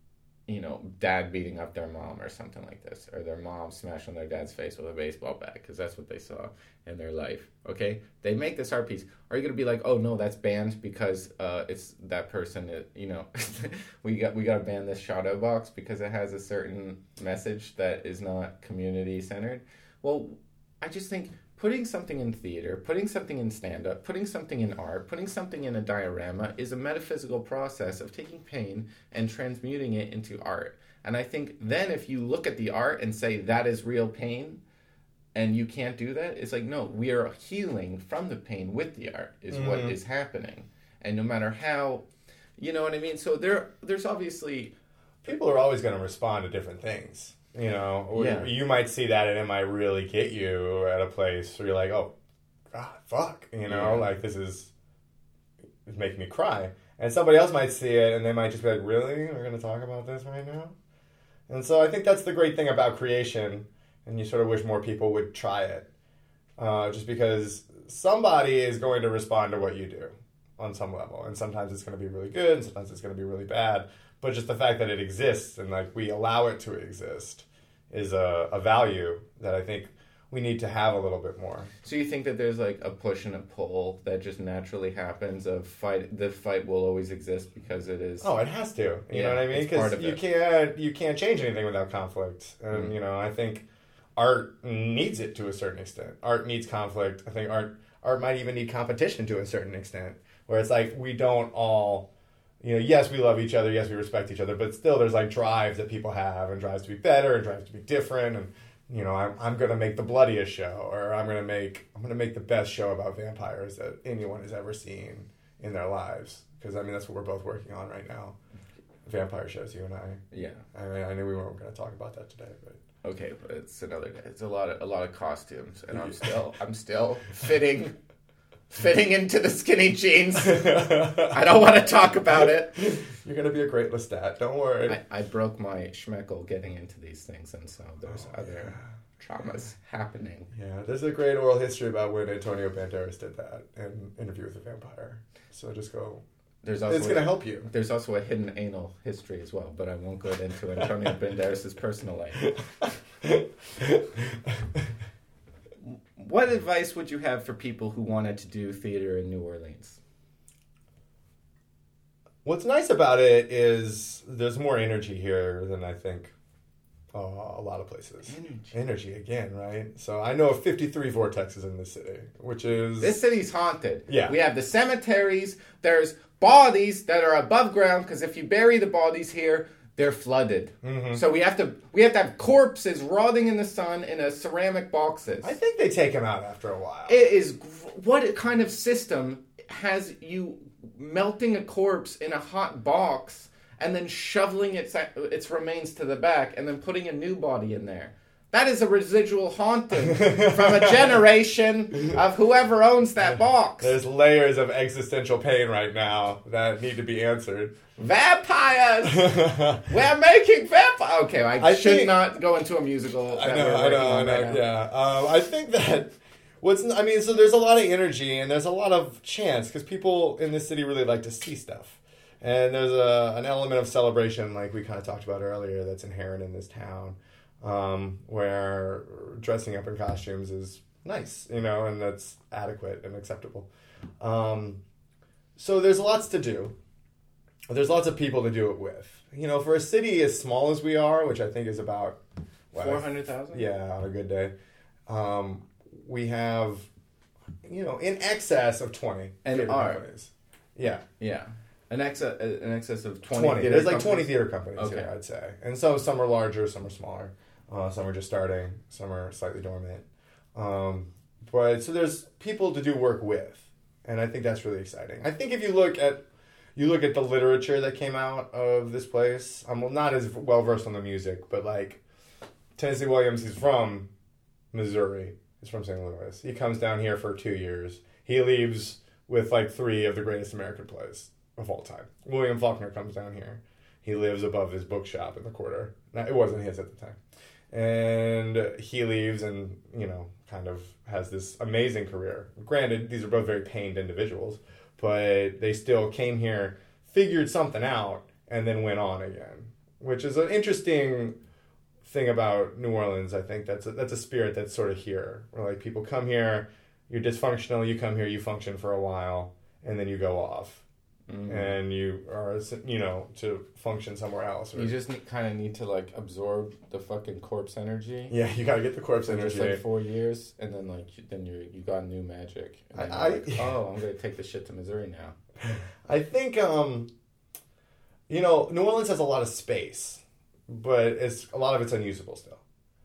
you know, dad beating up their mom or something like this, or their mom smashing their dad's face with a baseball bat, because that's what they saw in their life, okay? They make this art piece. Are you going to be like, oh, no, that's banned because uh, it's that person, it, you know, we got we got to ban this shadow box because it has a certain message that is not community-centered? Well, I just think putting something in theater, putting something in stand-up, putting something in art, putting something in a diorama is a metaphysical process of taking pain and transmuting it into art. And I think then if you look at the art and say that is real pain, and you can't do that, it's like, no, we are healing from the pain with the art is mm-hmm. what is happening. And no matter how, you know what I mean? So there, there's obviously... People are always going to respond to different things. You know, yeah. you might see that and it might really get you at a place where you're like, oh, God, fuck. You know, yeah. like this is it's making me cry. And somebody else might see it and they might just be like, really? We're going to talk about this right now? And so I think that's the great thing about creation. And you sort of wish more people would try it. Uh, just because somebody is going to respond to what you do on some level. And sometimes it's going to be really good and sometimes it's going to be really bad. But just the fact that it exists and like we allow it to exist is a, a value that I think we need to have a little bit more. So you think that there's like a push and a pull that just naturally happens of fight, the fight will always exist because it is... Oh, it has to. You yeah, know what I mean? Because you it. can't, you can't change anything without conflict. And, mm. you know, I think art needs it to a certain extent. Art needs conflict. I think art art might even need competition to a certain extent. Where it's like we don't all... You know, yes, we love each other. Yes, we respect each other. But still, there's like drives that people have, and drives to be better, and drives to be different. And you know, I'm I'm gonna make the bloodiest show, or I'm gonna make I'm gonna make the best show about vampires that anyone has ever seen in their lives. Because I mean, that's what we're both working on right now. Vampire shows, you and I. Yeah. I mean, I knew we weren't gonna talk about that today, but. Okay, but it's another day. It's a lot of a lot of costumes, and I'm still I'm still fitting. Fitting into the skinny jeans. I don't want to talk about it. You're going to be a great Lestat. Don't worry. I, I broke my schmeckle getting into these things, and so there's oh, other yeah. traumas happening. Yeah, there's a great oral history about when Antonio Banderas did that in Interview with a Vampire. So just go... There's also it's going to help you. There's also a hidden anal history as well, but I won't go into Antonio Banderas' personal life. What advice would you have for people who wanted to do theater in New Orleans? What's nice about it is there's more energy here than I think uh, a lot of places. Energy. Energy again, right? So I know of fifty-three vortexes in this city, which is... This city's haunted. Yeah. We have the cemeteries. There's bodies that are above ground, because if you bury the bodies here... They're flooded, mm-hmm. so we have to we have to have corpses rotting in the sun in a ceramic boxes. I think they take them out after a while. It is what kind of system has you melting a corpse in a hot box and then shoveling its its remains to the back and then putting a new body in there. That is a residual haunting from a generation of whoever owns that box. There's layers of existential pain right now that need to be answered. Vampires! We're making vampires! Okay, I, I should think, not go into a musical. I that know, we're I working know, I on know, right now. yeah. Um, I think that what's, I mean, so there's a lot of energy and there's a lot of chance because people in this city really like to see stuff. And there's a, an element of celebration, like we kind of talked about earlier, that's inherent in this town, um, where dressing up in costumes is nice, you know, and that's adequate and acceptable. Um, so there's lots to do. There's lots of people to do it with. You know, for a city as small as we are, which I think is about... four hundred thousand? Yeah, on a good day. Um, we have, you know, in excess of twenty And theater are. companies. Yeah. Yeah. An excess, an excess of twenty. twenty. theater There's like companies? twenty theater companies Okay. here, I'd say. And so some are larger, some are smaller. Uh, some are just starting, some are slightly dormant. Um, but so there's people to do work with. And I think that's really exciting. I think if you look at you look at the literature that came out of this place, I'm not as well versed on the music, but like Tennessee Williams, he's from Missouri. He's from Saint Louis. He comes down here for two years. He leaves with like three of the greatest American plays of all time. William Faulkner comes down here. He lives above his bookshop in the quarter. Now, it wasn't his at the time. And he leaves and, you know, kind of has this amazing career. Granted, these are both very pained individuals, but they still came here, figured something out, and then went on again, which is an interesting thing about New Orleans. I think that's a, that's a spirit that's sort of here, where like people come here, you're dysfunctional, you come here, you function for a while, and then you go off. Mm-hmm. And you are, you know, to function somewhere else. Or, You just kind of need to, like, absorb the fucking corpse energy. yeah, you gotta get the corpse For energy. just, like, four years, and then, like, you- then you you got new magic. And then I- you're like, I- oh, I'm going to take this shit to Missouri now. I think, um, you know, New Orleans has a lot of space, but it's a lot of it's unusable still.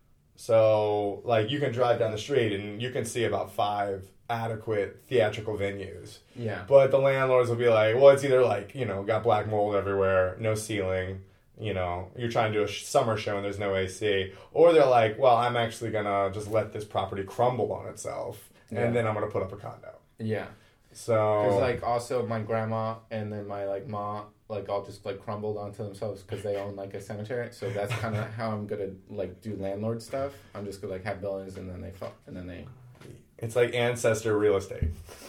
So, like, you can drive down the street and you can see about five adequate theatrical venues. Yeah. But the landlords will be like, well, it's either like, you know, got black mold everywhere, no ceiling, you know, you're trying to do a sh- summer show and there's no A C. Or they're like, well, I'm actually going to just let this property crumble on itself and Yeah. then I'm going to put up a condo. Yeah. So, Because, like, also my grandma and then my, like, ma, like, all just, like, crumbled onto themselves because they own, like, a cemetery. So that's kind of how I'm going to, like, do landlord stuff. I'm just going to, like, have buildings and then they fuck, and then they... it's like ancestor real estate.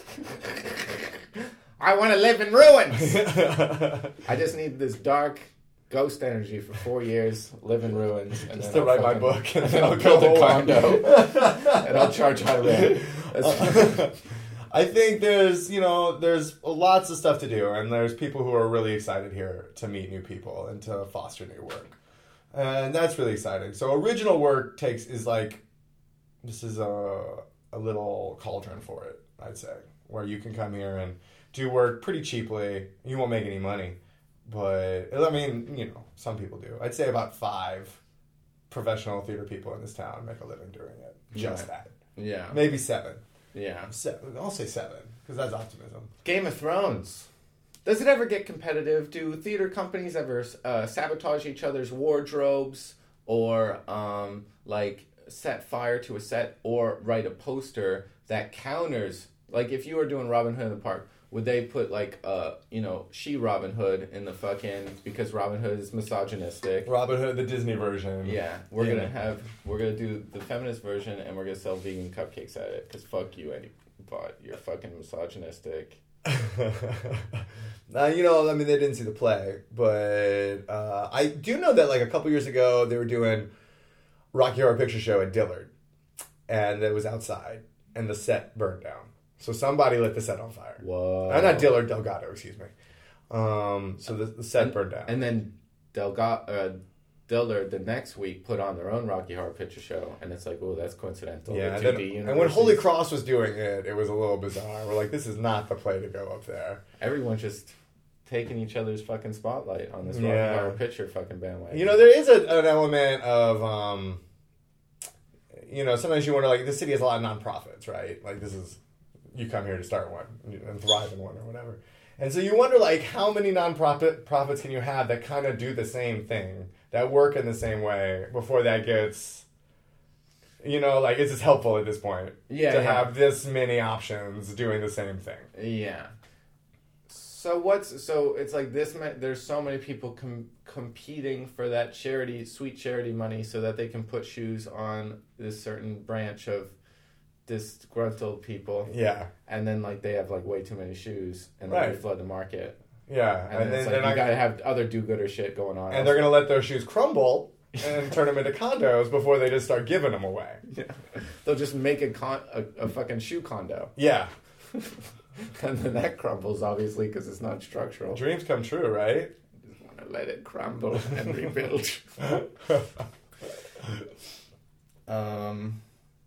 I want to live in ruins! I just need this dark ghost energy for four years, live in ruins, and Just then to I'll write my fucking- book and and then then I'll I'll build go a away. condo, and I'll charge high rent. That's- I think there's, you know, there's lots of stuff to do, and there's people who are really excited here to meet new people and to foster new work. And that's really exciting. So original work takes, is like, this is a, a little cauldron for it, I'd say, where you can come here and do work pretty cheaply. You won't make any money, but, I mean, you know, some people do. I'd say about five professional theater people in this town make a living doing it. Just Yeah. that. yeah, Maybe seven. yeah. Seven. I'll say seven, because that's optimism. Game of Thrones. Does it ever get competitive? Do theater companies ever uh, sabotage each other's wardrobes, or um, like set fire to a set, or write a poster that counters? Like, if you were doing Robin Hood in the Park, would they put like uh you know she Robin Hood in the fucking, because Robin Hood is misogynistic? Robin Hood, the Disney version. Yeah, we're Yeah. gonna have we're gonna do the feminist version, and we're gonna sell vegan cupcakes at it. Cause fuck you, any but you're fucking misogynistic. Now, you know, I mean, they didn't see the play, but uh, I do know that like a couple years ago they were doing Rocky Horror Picture Show at Dillard, and it was outside, and the set burned down. So somebody lit the set on fire. Whoa. Uh, not Dillard, Delgado, excuse me. Um, so the, the set and, burned down. And then Delga- uh, Dillard the next week put on their own Rocky Horror Picture Show, and it's like, oh, that's coincidental. yeah, The and, two D then, and when Holy universes. Cross was doing it, it was a little bizarre. We're like, this is not the play to go up there. Everyone's just taking each other's fucking spotlight on this Yeah. Rocky Horror Picture fucking bandwagon. You know, there is a, an element of, um, you know, sometimes you wonder, like, the city has a lot of nonprofits, right? Like, this is, you come here to start one and thrive in one or whatever. And so you wonder, like, how many nonprofit profits can you have that kind of do the same thing, that work in the same way, before that gets, you know, like, it's just helpful at this point Yeah, to yeah. have this many options doing the same thing. Yeah. So what's so it's like this? ma- There's so many people com- competing for that charity, sweet charity money, so that they can put shoes on this certain branch of disgruntled people, Yeah, and then like they have like way too many shoes, and then Right. they flood the market, yeah. and, then it's like you gotta have other do-gooder shit going on. and they're going to let those shoes crumble and turn them into condos before they just start giving them away. Yeah. They'll just make a con a, a fucking shoe condo, Yeah. and then that crumbles obviously because it's not structural. Dreams come true, right? Just want to let it crumble and rebuild. Um,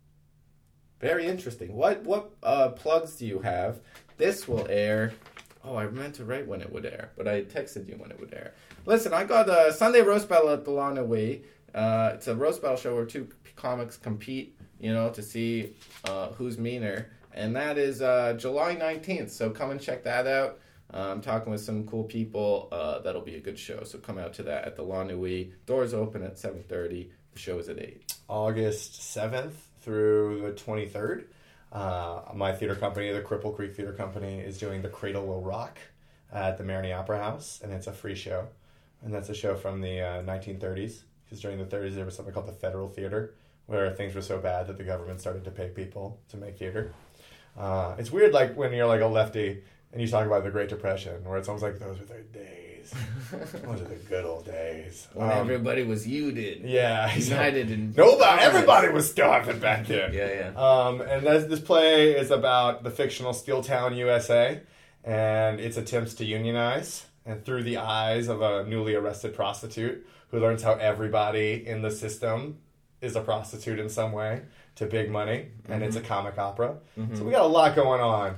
very interesting. What what uh, plugs do you have? This will air. Oh, I meant to write when it would air, but I texted you when it would air. Listen, I got a Sunday roast battle at the Lana Wee. Uh, it's a roast battle show where two comics compete, you know, to see uh, who's meaner, and that is uh, July nineteenth. So come and check that out. Uh, I'm talking with some cool people. Uh, that'll be a good show. So come out to that at the Lana Wee. Doors open at seven thirty. The show is at eight. August seventh through the twenty-third. Uh, my theater company, the Cripple Creek Theater Company, is doing The Cradle Will Rock at the Marigny Opera House, and it's a free show. And that's a show from the uh, nineteen thirties, because during the thirties there was something called the Federal Theater, where things were so bad that the government started to pay people to make theater. Uh, it's weird, like, when you're like a lefty and you talk about the Great Depression, where it's almost like those were the days. Those are the good old days. When Um, everybody was united. yeah. United and Nobody, everybody was starving back then. Yeah, yeah. Um, and this, this play is about the fictional Steeltown, U S A, and its attempts to unionize, and through the eyes of a newly arrested prostitute who learns how everybody in the system is a prostitute in some way to big money, and it's a comic opera. So we got a lot going on.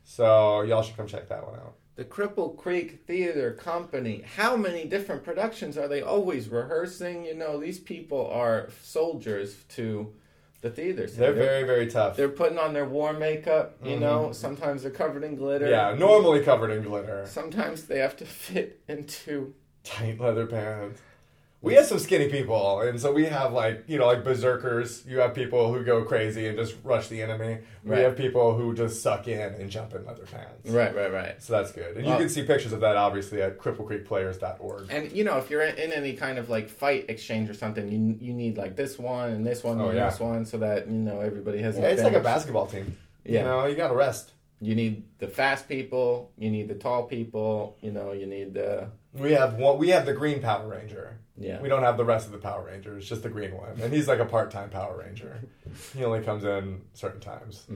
So y'all should come check that one out. The Cripple Creek Theater Company. How many different productions are they always rehearsing? You know, these people are soldiers to the theater scene. They're very, very tough. They're putting on their war makeup, you know. Sometimes they're covered in glitter. Yeah, normally covered in glitter. Sometimes they have to fit into... Tight leather pants. We have some skinny people, and so we have, like, you know, like berserkers. You have people who go crazy and just rush the enemy. We Right. have people who just suck in and jump in leather pants. Right, right, right. So that's good. And Well- you can see pictures of that, obviously, at cripple creek players dot org. And, you know, if you're in, in any kind of, like, fight exchange or something, you you need, like, this one and this one Oh, and yeah. this one so that, you know, everybody has... an Yeah, it's like a advantage. basketball team. Yeah. You know, you got to rest. You need the fast people. You need the tall people. You know, you need the... We have one. We have the green Power Ranger. Yeah. We don't have the rest of the Power Rangers, just the green one. And he's like a part-time Power Ranger. He only comes in certain times.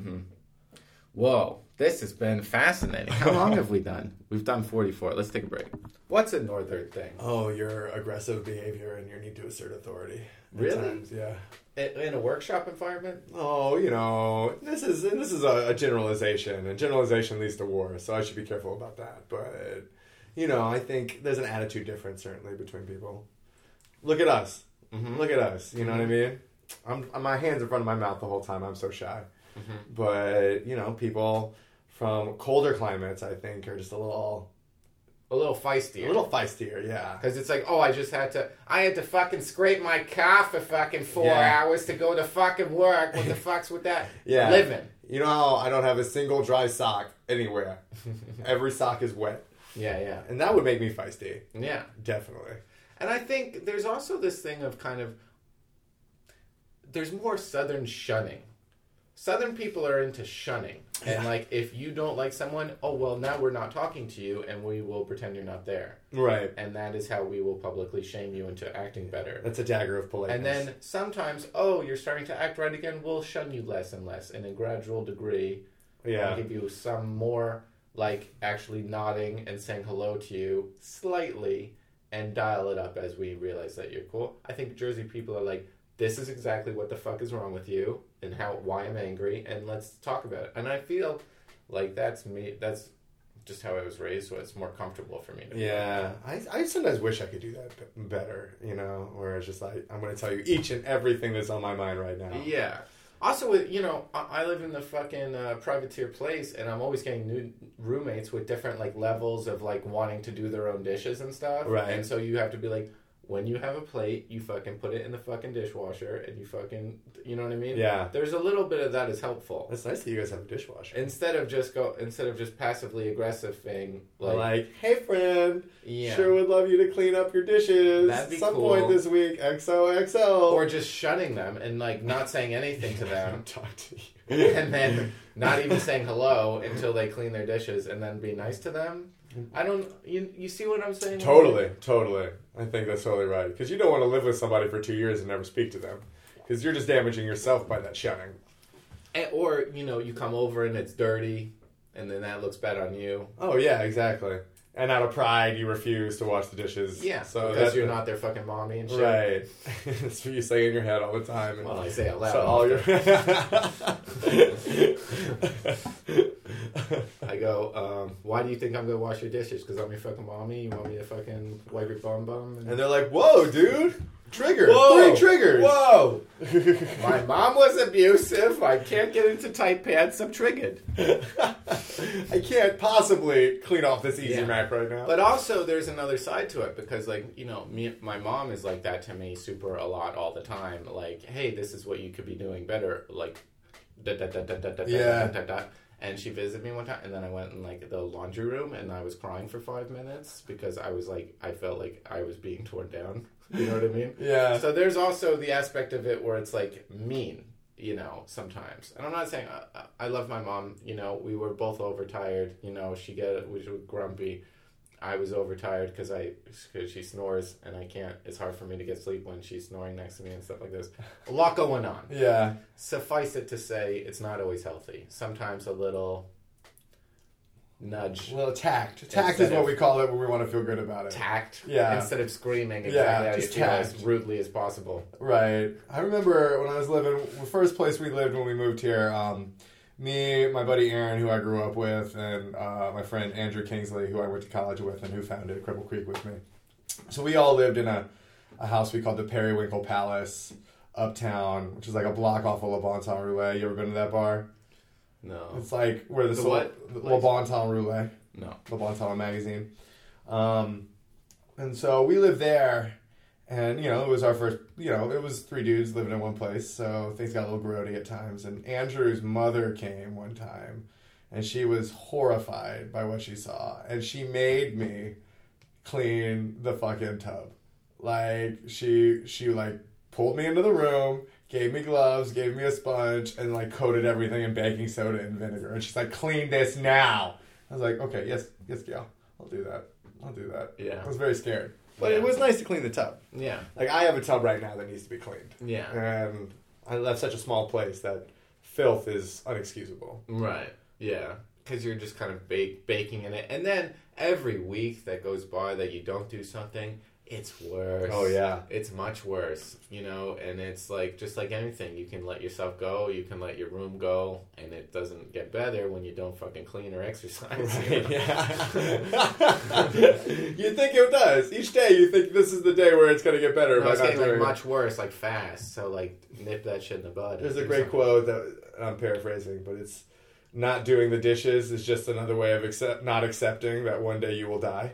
Whoa, this has been fascinating. How long have we done? We've done forty-four. Let's take a break. What's a northern thing? Oh, your aggressive behavior and your need to assert authority. At Really? times, yeah. In in a workshop environment? Oh, you know, this is this is a, a generalization, and generalization leads to war. So I should be careful about that. But you know, I think there's an attitude difference certainly between people. Look at us. Mm-hmm. Look at us. You know what I mean? I'm, I'm my hands in front of my mouth the whole time. I'm so shy. But you know, people from colder climates, I think, are just a little A little feisty. a little feistier. Yeah. Because it's like, oh, I just had to, I had to fucking scrape my car for fucking four Yeah. hours to go to fucking work. What the fuck's with that? Yeah. Living. You know how I don't have a single dry sock anywhere. Every sock is wet. Yeah, yeah. And that would make me feisty. Yeah. Definitely. And I think there's also this thing of kind of, there's more Southern shunning. Southern people are into shunning. And like, if you don't like someone, oh, well, now we're not talking to you and we will pretend you're not there. Right. And that is how we will publicly shame you into acting better. That's a dagger of politeness. And then sometimes, oh, you're starting to act right again, we'll shun you less and less in a gradual degree. yeah. I'll give you some more, like, actually nodding and saying hello to you slightly and dial it up as we realize that you're cool. I think Jersey people are like, this is exactly what the fuck is wrong with you and how why I'm angry, and let's talk about it. And I feel like that's me, that's just how I was raised, so it's more comfortable for me to do Yeah. I, I sometimes wish I could do that b- better, you know, where it's just like, I'm going to tell you each and everything that's on my mind right now. that. Yeah. Also, with you know, I, I live in the fucking uh, privateer place, and I'm always getting new roommates with different like levels of like wanting to do their own dishes and stuff. Right. And so you have to be like, when you have a plate, you fucking put it in the fucking dishwasher, and you fucking, you know what I mean? Yeah. There's a little bit of that is helpful. That's nice that you guys have a dishwasher. Instead of just go, instead of just passively aggressive thing, like, Like, hey friend, yeah, sure would love you to clean up your dishes That'd be some cool. point this week. X O X O. or just shutting them and like not saying anything to them, Talk to you. and then not even saying hello until they clean their dishes, and then be nice to them. I don't. You you see what I'm saying? Totally, totally. I think that's totally right. Because you don't want to live with somebody for two years and never speak to them. Because you're just damaging yourself by that shutting. And, or you know, you come over and it's dirty, and then that looks bad on you. Oh yeah, exactly. And out of pride, you refuse to wash the dishes. Yeah, so because that, you're not their fucking mommy and shit. right. That's what you say in your head all the time. And Well, I say it loud. so all your. I go, um, why do you think I'm gonna wash your dishes? Because I'm your fucking mommy. You want me to fucking wipe your bum bum? And they're like, "Whoa, dude! Trigger! Whoa. Three triggers! Whoa! My mom was abusive. I can't get into tight pants. I'm triggered. I can't possibly clean off this Easy Yeah. Mac right now." But also, there's another side to it because, like, you know, me, my mom is like that to me super a lot all the time. Like, hey, this is what you could be doing better. Like, da da da da da da Yeah. da da da. And she visited me one time, and then I went in like the laundry room, and I was crying for five minutes because I was like, I felt like I was being torn down. You know what I mean? Yeah. So there's also the aspect of it where it's like mean, you know, sometimes. And I'm not saying uh, I love my mom. You know, we were both overtired. You know, she get we were grumpy. I was overtired because I because she snores and I can't. It's hard for me to get sleep when she's snoring next to me and stuff like this. A lot going on. Yeah. Suffice it to say, it's not always healthy. Sometimes a little nudge, A little tact. Tact Instead is what of- we call it when we want to feel good about it. tact, Yeah. instead of screaming Yeah, exactly how you just feel as tact. rudely as possible. Right. I remember when I was living, the first place we lived when we moved here, um, me, my buddy Aaron, who I grew up with, and uh, my friend Andrew Kingsley, who I went to college with and who founded Cripple Creek with me. So we all lived in a, a house we called the Periwinkle Palace uptown, which is like a block off of Le Bon Temps Roulette. You ever been to that bar? No, It's like where the, The soul, what the place? Le Bon Temps Roulette. no. Le Bon Temps magazine. Um, and so we lived there, and, you know, it was our first, you know, it was three dudes living in one place, so things got a little grody at times. And Andrew's mother came one time, and she was horrified by what she saw. And she made me clean the fucking tub. Like, she, she like, pulled me into the room, gave me gloves, gave me a sponge, and, like, coated everything in baking soda and vinegar. And she's like, clean this now. I was like, okay, yes, yes, Gail, I'll do that. I'll do that. Yeah. I was very scared. But Yeah. it was nice to clean the tub. Yeah, Like, I have a tub right now that needs to be cleaned. yeah, And I left such a small place that filth is unexcusable. right, yeah. Because you're just kind of bake, baking in it, and then every week that goes by that you don't do something, it's worse. Oh, yeah. It's much worse, you know, and it's like, just like anything, you can let yourself go, you can let your room go, and it doesn't get better when you don't fucking clean or exercise. you know? Right, yeah. You think it does. Each day you think this is the day where it's going to get better. No, by it's not getting like doing it. much worse, like fast, so like nip that shit in the bud. There's and a do great something. quote that I'm paraphrasing, but it's not doing the dishes is just another way of accept, not accepting that one day you will die.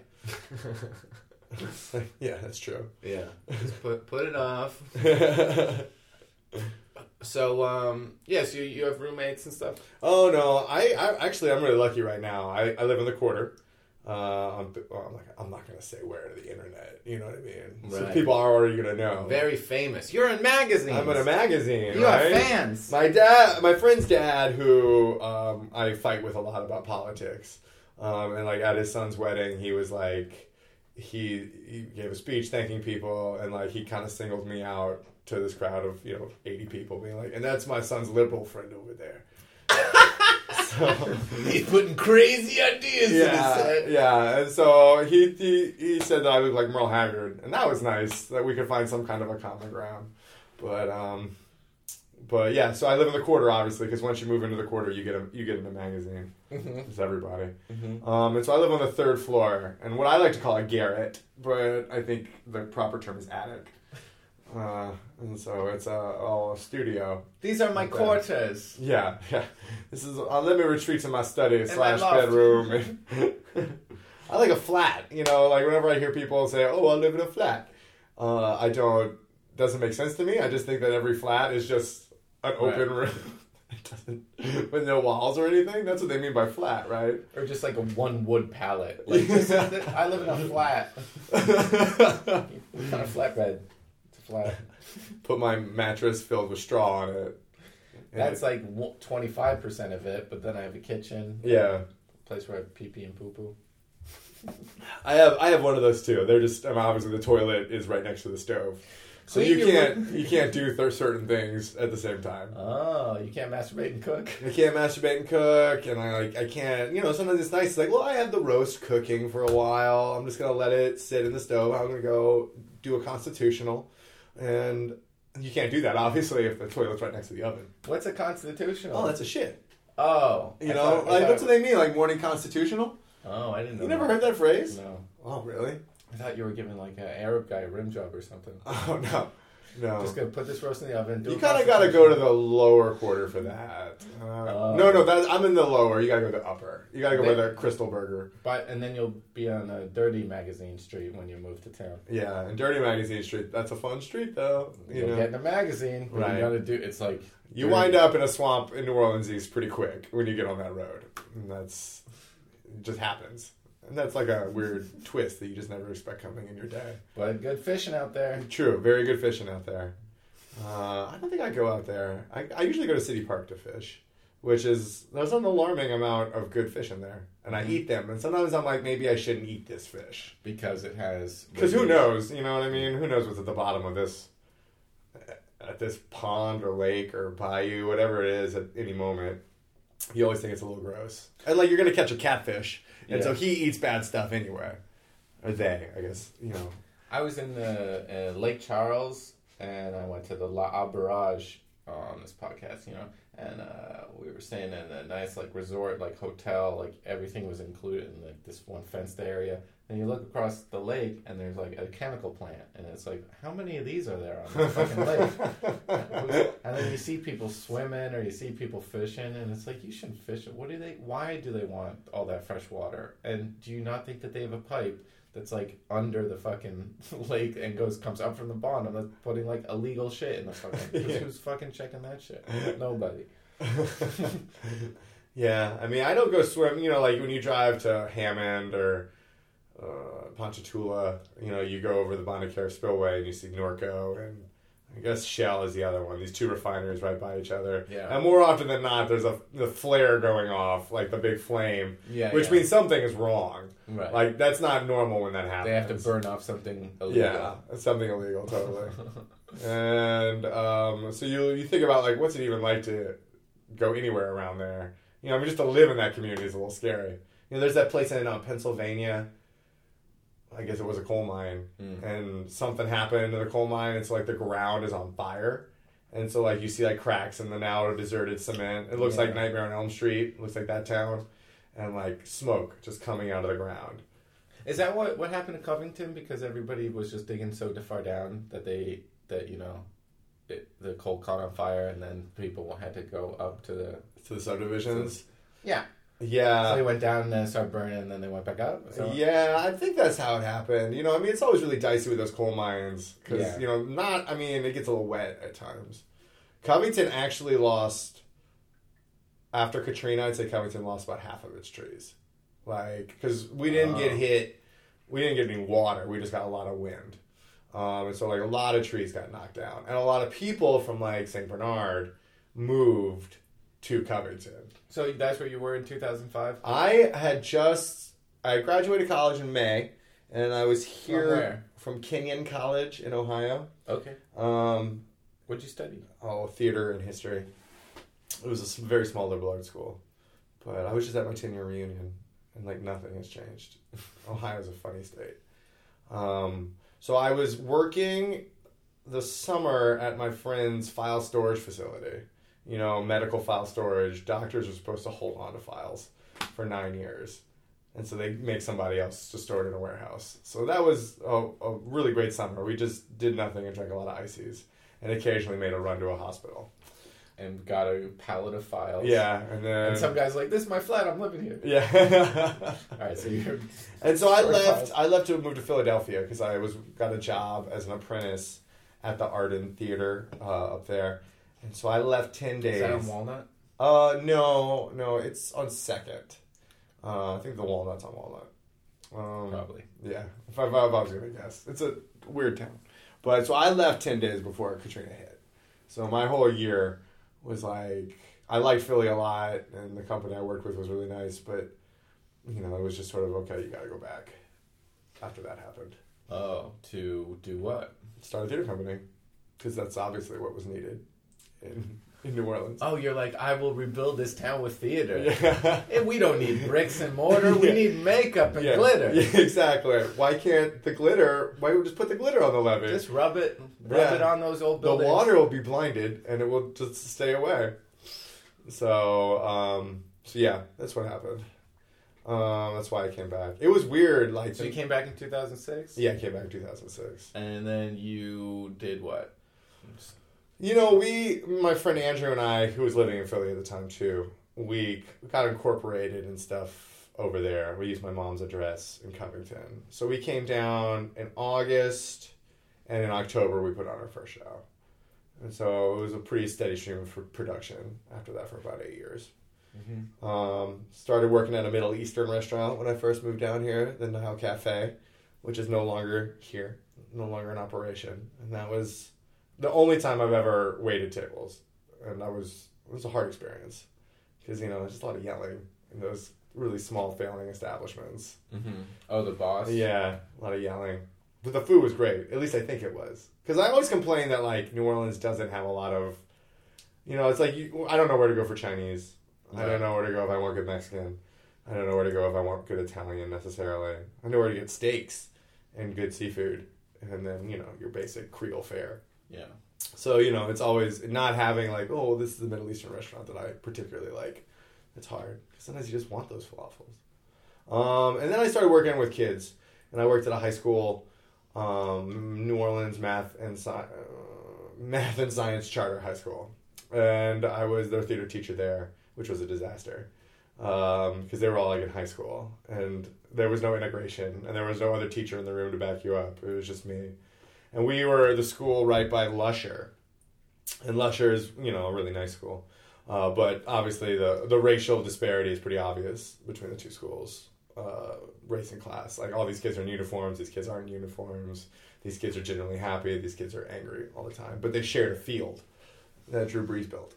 Yeah, that's true. Yeah, just put put it off. So, um, yes, you you have roommates and stuff. Oh no, I, I actually I'm really lucky right now. I, I live in the quarter. Uh, I'm, well, I'm not I'm not gonna say where to the internet. You know what I mean? So Right. people are already gonna know. Very famous. You're in magazines. I'm in a magazine. You right? have fans. My dad, my friend's dad, who um, I fight with a lot about politics, um, and like at his son's wedding, he was like, he he gave a speech thanking people, and like he kind of singled me out to this crowd of you know eighty people, being like, and that's my son's liberal friend over there. So, He's putting crazy ideas in his yeah, head. yeah, and so he, he he said that I looked like Merle Haggard, and that was nice that we could find some kind of a common ground. But um, but yeah, so I live in the quarter, obviously, because once you move into the quarter, you get a you get in a magazine. Mm-hmm. It's everybody. Mm-hmm. Um, and so I live on the third floor, and what I like to call a garret, but I think the proper term is attic. Uh, and so it's a all a studio. These are my Okay. quarters. Yeah, yeah. This is. Uh, let me retreat to my study my slash loft. bedroom. I like a flat. You know, like whenever I hear people say, "Oh, I live in a flat," uh, I don't. Doesn't make sense to me. I just think that every flat is just an open room. It doesn't with no walls or anything. That's what they mean by flat, right? Or just like a one wood pallet. Like, this is the, I live in a flat. It's not a flatbed. It's a flat. Put my mattress filled with straw on it. And That's it- like twenty-five percent of it, but then I have a kitchen. yeah. A place where I pee pee and poo poo. I have I have one of those too. They're just I mean, obviously the toilet is right next to the stove, so Clean you your can't room. you can't do th- certain things at the same time. Oh, you can't masturbate and cook? I can't masturbate and cook, and I like I can't. You know, sometimes it's nice. It's like, well, I have the roast cooking for a while. I'm just gonna let it sit in the stove. I'm gonna go do a constitutional, and you can't do that obviously if the toilet's right next to the oven. What's a constitutional? Oh, that's a shit. Oh. You I know, thought- I like thought- that's what they mean, like morning constitutional. Oh, I didn't know. You never that. heard that phrase? No. Oh, really? I thought you were giving like an Arab guy a rim job or something. Oh no, no. Just gonna put this roast in the oven. Do You a kind of got to go to constitutional. the lower quarter for that. Uh, Oh. no, no, that, I'm in the lower. You got to go to the upper. You got to go They- by the Crystal Burger. But and then you'll be on a dirty magazine street when you move to town. Yeah, and Dirty Magazine Street. That's a fun street, though. You You'll know, get in a magazine. What Right. you gotta do? It's like you dirty. wind up in a swamp in New Orleans East pretty quick when you get on that road. And that's it just happens. And that's like a weird twist that you just never expect coming in your day. But good fishing out there. True, very good fishing out there. Uh, I don't think I go out there. I, I usually go to City Park to fish, which is there's an alarming amount of good fish in there, and I eat them. And sometimes I'm like, maybe I shouldn't eat this fish Because it has. because who knows? You know what I mean? Who knows what's at the bottom of this at this pond or lake or bayou, whatever it is, at any moment. You always think it's a little gross, and like you're gonna catch a catfish, and Yeah. so he eats bad stuff anyway, or they, I guess, you know. I was in the uh, Lake Charles and I went to the La A Barrage on this podcast, you know, and uh, we were staying in a nice like resort, like hotel, like everything was included in like this one fenced area. And you look across the lake and there's like a chemical plant, and it's like, how many of these are there on this fucking lake? And then you see people swimming or you see people fishing, and it's like, you shouldn't fish it. What do they? Why do they want all that fresh water? And do you not think that they have a pipe that's like under the fucking lake and goes comes up from the bottom that's putting like illegal shit in the fucking? Yeah. Who's fucking checking that shit? Nobody. Yeah, I mean, I don't go swim. You know, like when you drive to Hammond or uh, Ponchatoula, you know, you go over the Bonacaire Spillway and you see Norco, and I guess Shell is the other one. These two refineries right by each other. Yeah. And more often than not, there's a the flare going off, like the big flame, Yeah, which yeah. means something is wrong. Right. Like that's not normal when that happens. They have to burn off something illegal. Yeah, it's something illegal, totally. And um, so you you think about like what's it even like to go anywhere around there? You know, I mean, just to live in that community is a little scary. You know, there's that place in uh, Pennsylvania. I guess it was a coal mine, Mm. and something happened in the coal mine. It's like the ground is on fire, and so like you see like cracks in the now deserted cement. It looks Yeah. like Nightmare on Elm Street. It looks like that town, and like smoke just coming out of the ground. Is that what what happened to Covington? Because everybody was just digging so far down that they that you know, it, the coal caught on fire, and then people had to go up to the To the subdivisions. yeah. Yeah. So they went down and then started burning, and then they went back up. So, Yeah, I think that's how it happened. You know, I mean, it's always really dicey with those coal mines because, Yeah. you know, not, I mean, it gets a little wet at times. Covington actually lost, after Katrina, I'd say Covington lost about half of its trees. Like, because we didn't get Oh. hit, we didn't get any water, we just got a lot of wind. Um, and so, like, a lot of trees got knocked down. And a lot of people from, like, Saint Bernard moved to Covington. So that's where you were in two thousand five? I had just I graduated college in May, and I was here From where? from Kenyon College in Ohio. Okay. Um, What'd you study? oh, theater and history. It was a s- very small liberal arts school, but I was just at my ten year reunion, and like nothing has changed. Ohio's a funny state. Um, so I was working the summer at my friend's file storage facility. You know, medical file storage. Doctors are supposed to hold on to files for nine years. And so they make somebody else to store it in a warehouse. So that was a, a really great summer. We just did nothing and drank a lot of ices, and occasionally made a run to a hospital. And got a pallet of files. Yeah, and then And some guy's like, "This is my flat. I'm living here." Yeah. All right, so you're. And so I Short left. files. I left to move to Philadelphia because I was got a job as an apprentice at the Arden Theater uh, up there, and so I left ten days. Is that on Walnut? Uh, no, no, it's on Second. Uh, I think the Walnut's on Walnut. Um, Probably. Yeah, if I, if I was gonna guess, it's a weird town. But so I left ten days before Katrina hit. So my whole year was like, I liked Philly a lot, and the company I worked with was really nice, but, you know, it was just sort of, okay, you gotta go back after that happened. Oh, to do what? Start a theater company, because that's obviously what was needed in, in New Orleans. Oh, you're like, I will rebuild this town with theater. Yeah. And we don't need bricks and mortar. We Yeah. need makeup and Yeah. glitter. Yeah, exactly. Why can't the glitter, why don't we just put the glitter on the levee? Just rub it, rub Yeah. it on those old The buildings. water will be blinded, and it will just stay away. So, um, so yeah, that's what happened. Um, that's why I came back. It was weird, like... So you came back in two thousand six? Yeah, I came back in two thousand six. And then you did what? You know, we, my friend Andrew and I, who was living in Philly at the time too, we got incorporated and stuff over there. We used my mom's address in Covington. So we came down in August, and in October we put on our first show. And so it was a pretty steady stream of production after that for about eight years. Mm-hmm. Um, started working at a Middle Eastern restaurant when I first moved down here, the Nile Cafe, which is no longer here, no longer in operation. And that was the only time I've ever waited tables. And that was, it was a hard experience. Because, you know, there's just a lot of yelling in those really small, failing establishments. Mm-hmm. Oh, the boss? Yeah, a lot of yelling. But the food was great. At least I think it was. Because I always complain that, like, New Orleans doesn't have a lot of, you know, it's like, you, I don't know where to go for Chinese. I don't know where to go if I want good Mexican. I don't know where to go if I want good Italian necessarily. I know where to get steaks and good seafood. And then, you know, your basic Creole fare. Yeah. So, you know, it's always not having like, oh, this is a Middle Eastern restaurant that I particularly like. It's hard. Because sometimes you just want those falafels. Um, and then I started working with kids. And I worked at a high school, um, New Orleans math and, sci- uh, math and science charter high school. And I was their theater teacher there, which was a disaster. Because um, they were all like in high school. And there was no integration. And there was no other teacher in the room to back you up. It was just me. And we were the school right by Lusher. And Lusher is, you know, a really nice school. Uh, but obviously the, the racial disparity is pretty obvious between the two schools. Uh, race and class. Like, all these kids are in uniforms. These kids aren't in uniforms. These kids are generally happy. These kids are angry all the time. But they shared a field that Drew Brees built.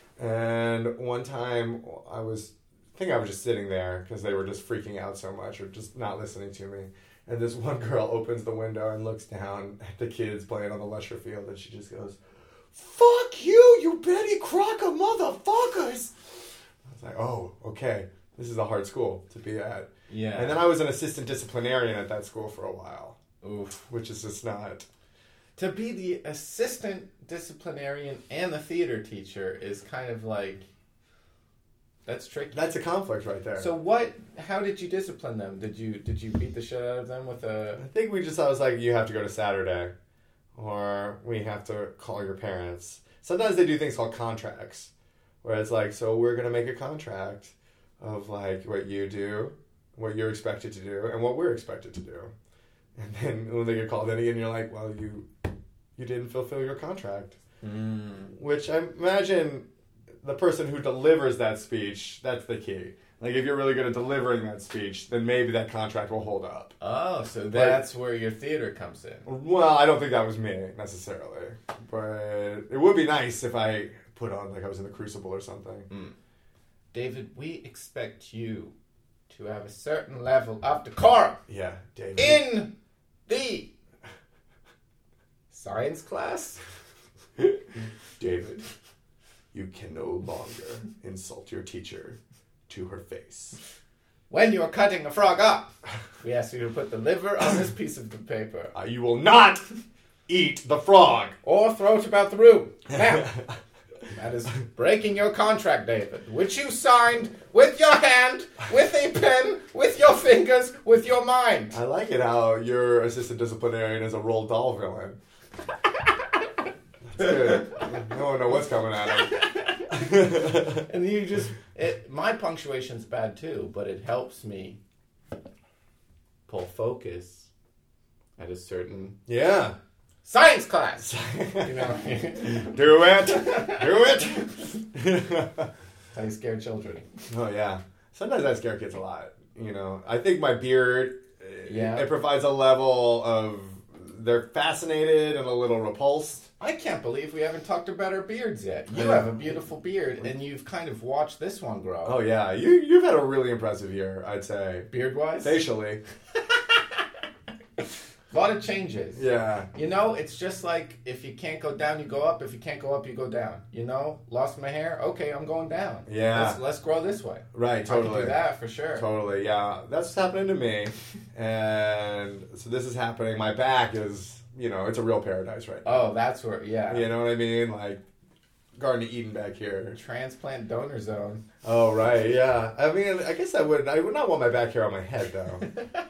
And one time I was, I think I was just sitting there because they were just freaking out so much or just not listening to me. And this one girl opens the window and looks down at the kids playing on the Lusher field, and she just goes, "Fuck you, you Betty Crocker motherfuckers!" I was like, oh, okay. This is a hard school to be at. Yeah. And then I was an assistant disciplinarian at that school for a while. Oof. Which is just not... To be the assistant disciplinarian and the theater teacher is kind of like... That's tricky. That's a conflict right there. So what, how did you discipline them? Did you did you beat the shit out of them with a... I think we just, I was like, you have to go to Saturday. Or we have to call your parents. Sometimes they do things called contracts. Where it's like, so we're going to make a contract of like what you do, what you're expected to do, and what we're expected to do. And then when they get called in again, you're like, well, you you didn't fulfill your contract. Mm. Which I imagine the person who delivers that speech, that's the key. Like, if you're really good at delivering that speech, then maybe that contract will hold up. Oh, so that's where your theater comes in. Well, I don't think that was me, necessarily. But it would be nice if I put on, like, I was in the Crucible or something. Mm. David, we expect you to have a certain level of decorum Yeah, David. in the science class. David, you can no longer insult your teacher to her face. When you are cutting a frog up, we ask you to put the liver on this piece of the paper. Uh, you will not eat the frog. Or throw it about the room. Now, that is breaking your contract, David, which you signed with your hand, with a pen, with your fingers with your mind. I like it how your assistant disciplinarian is a Roald Dahl villain. That's good. No one knows what's coming at him. And you just, it, my punctuation's bad too, but it helps me pull focus at a certain Yeah. science class. You know, Do it. Do it. how you scare children. Oh, yeah. Sometimes I scare kids a lot. You know, I think my beard, Yeah. it provides a level of, they're fascinated and a little repulsed. I can't believe we haven't talked about our beards yet. You Yeah. have a beautiful beard, and you've kind of watched this one grow. Oh, yeah. You, you've had a really impressive year, I'd say. Beard-wise? Facially. A lot of changes. Yeah. You know, it's just like if you can't go down, you go up. If you can't go up, you go down. You know, lost my hair. Okay, I'm going down. Yeah. Let's, let's grow this way. Right, I totally. can do that for sure. Totally, yeah. That's what's happening to me. And so this is happening. My back is, you know, it's a real paradise right now. Oh, that's where, yeah. You know what I mean? Like, Garden of Eden back here. Transplant donor zone. Oh, right, yeah. I mean, I guess I would I would not want my back hair on my head, though.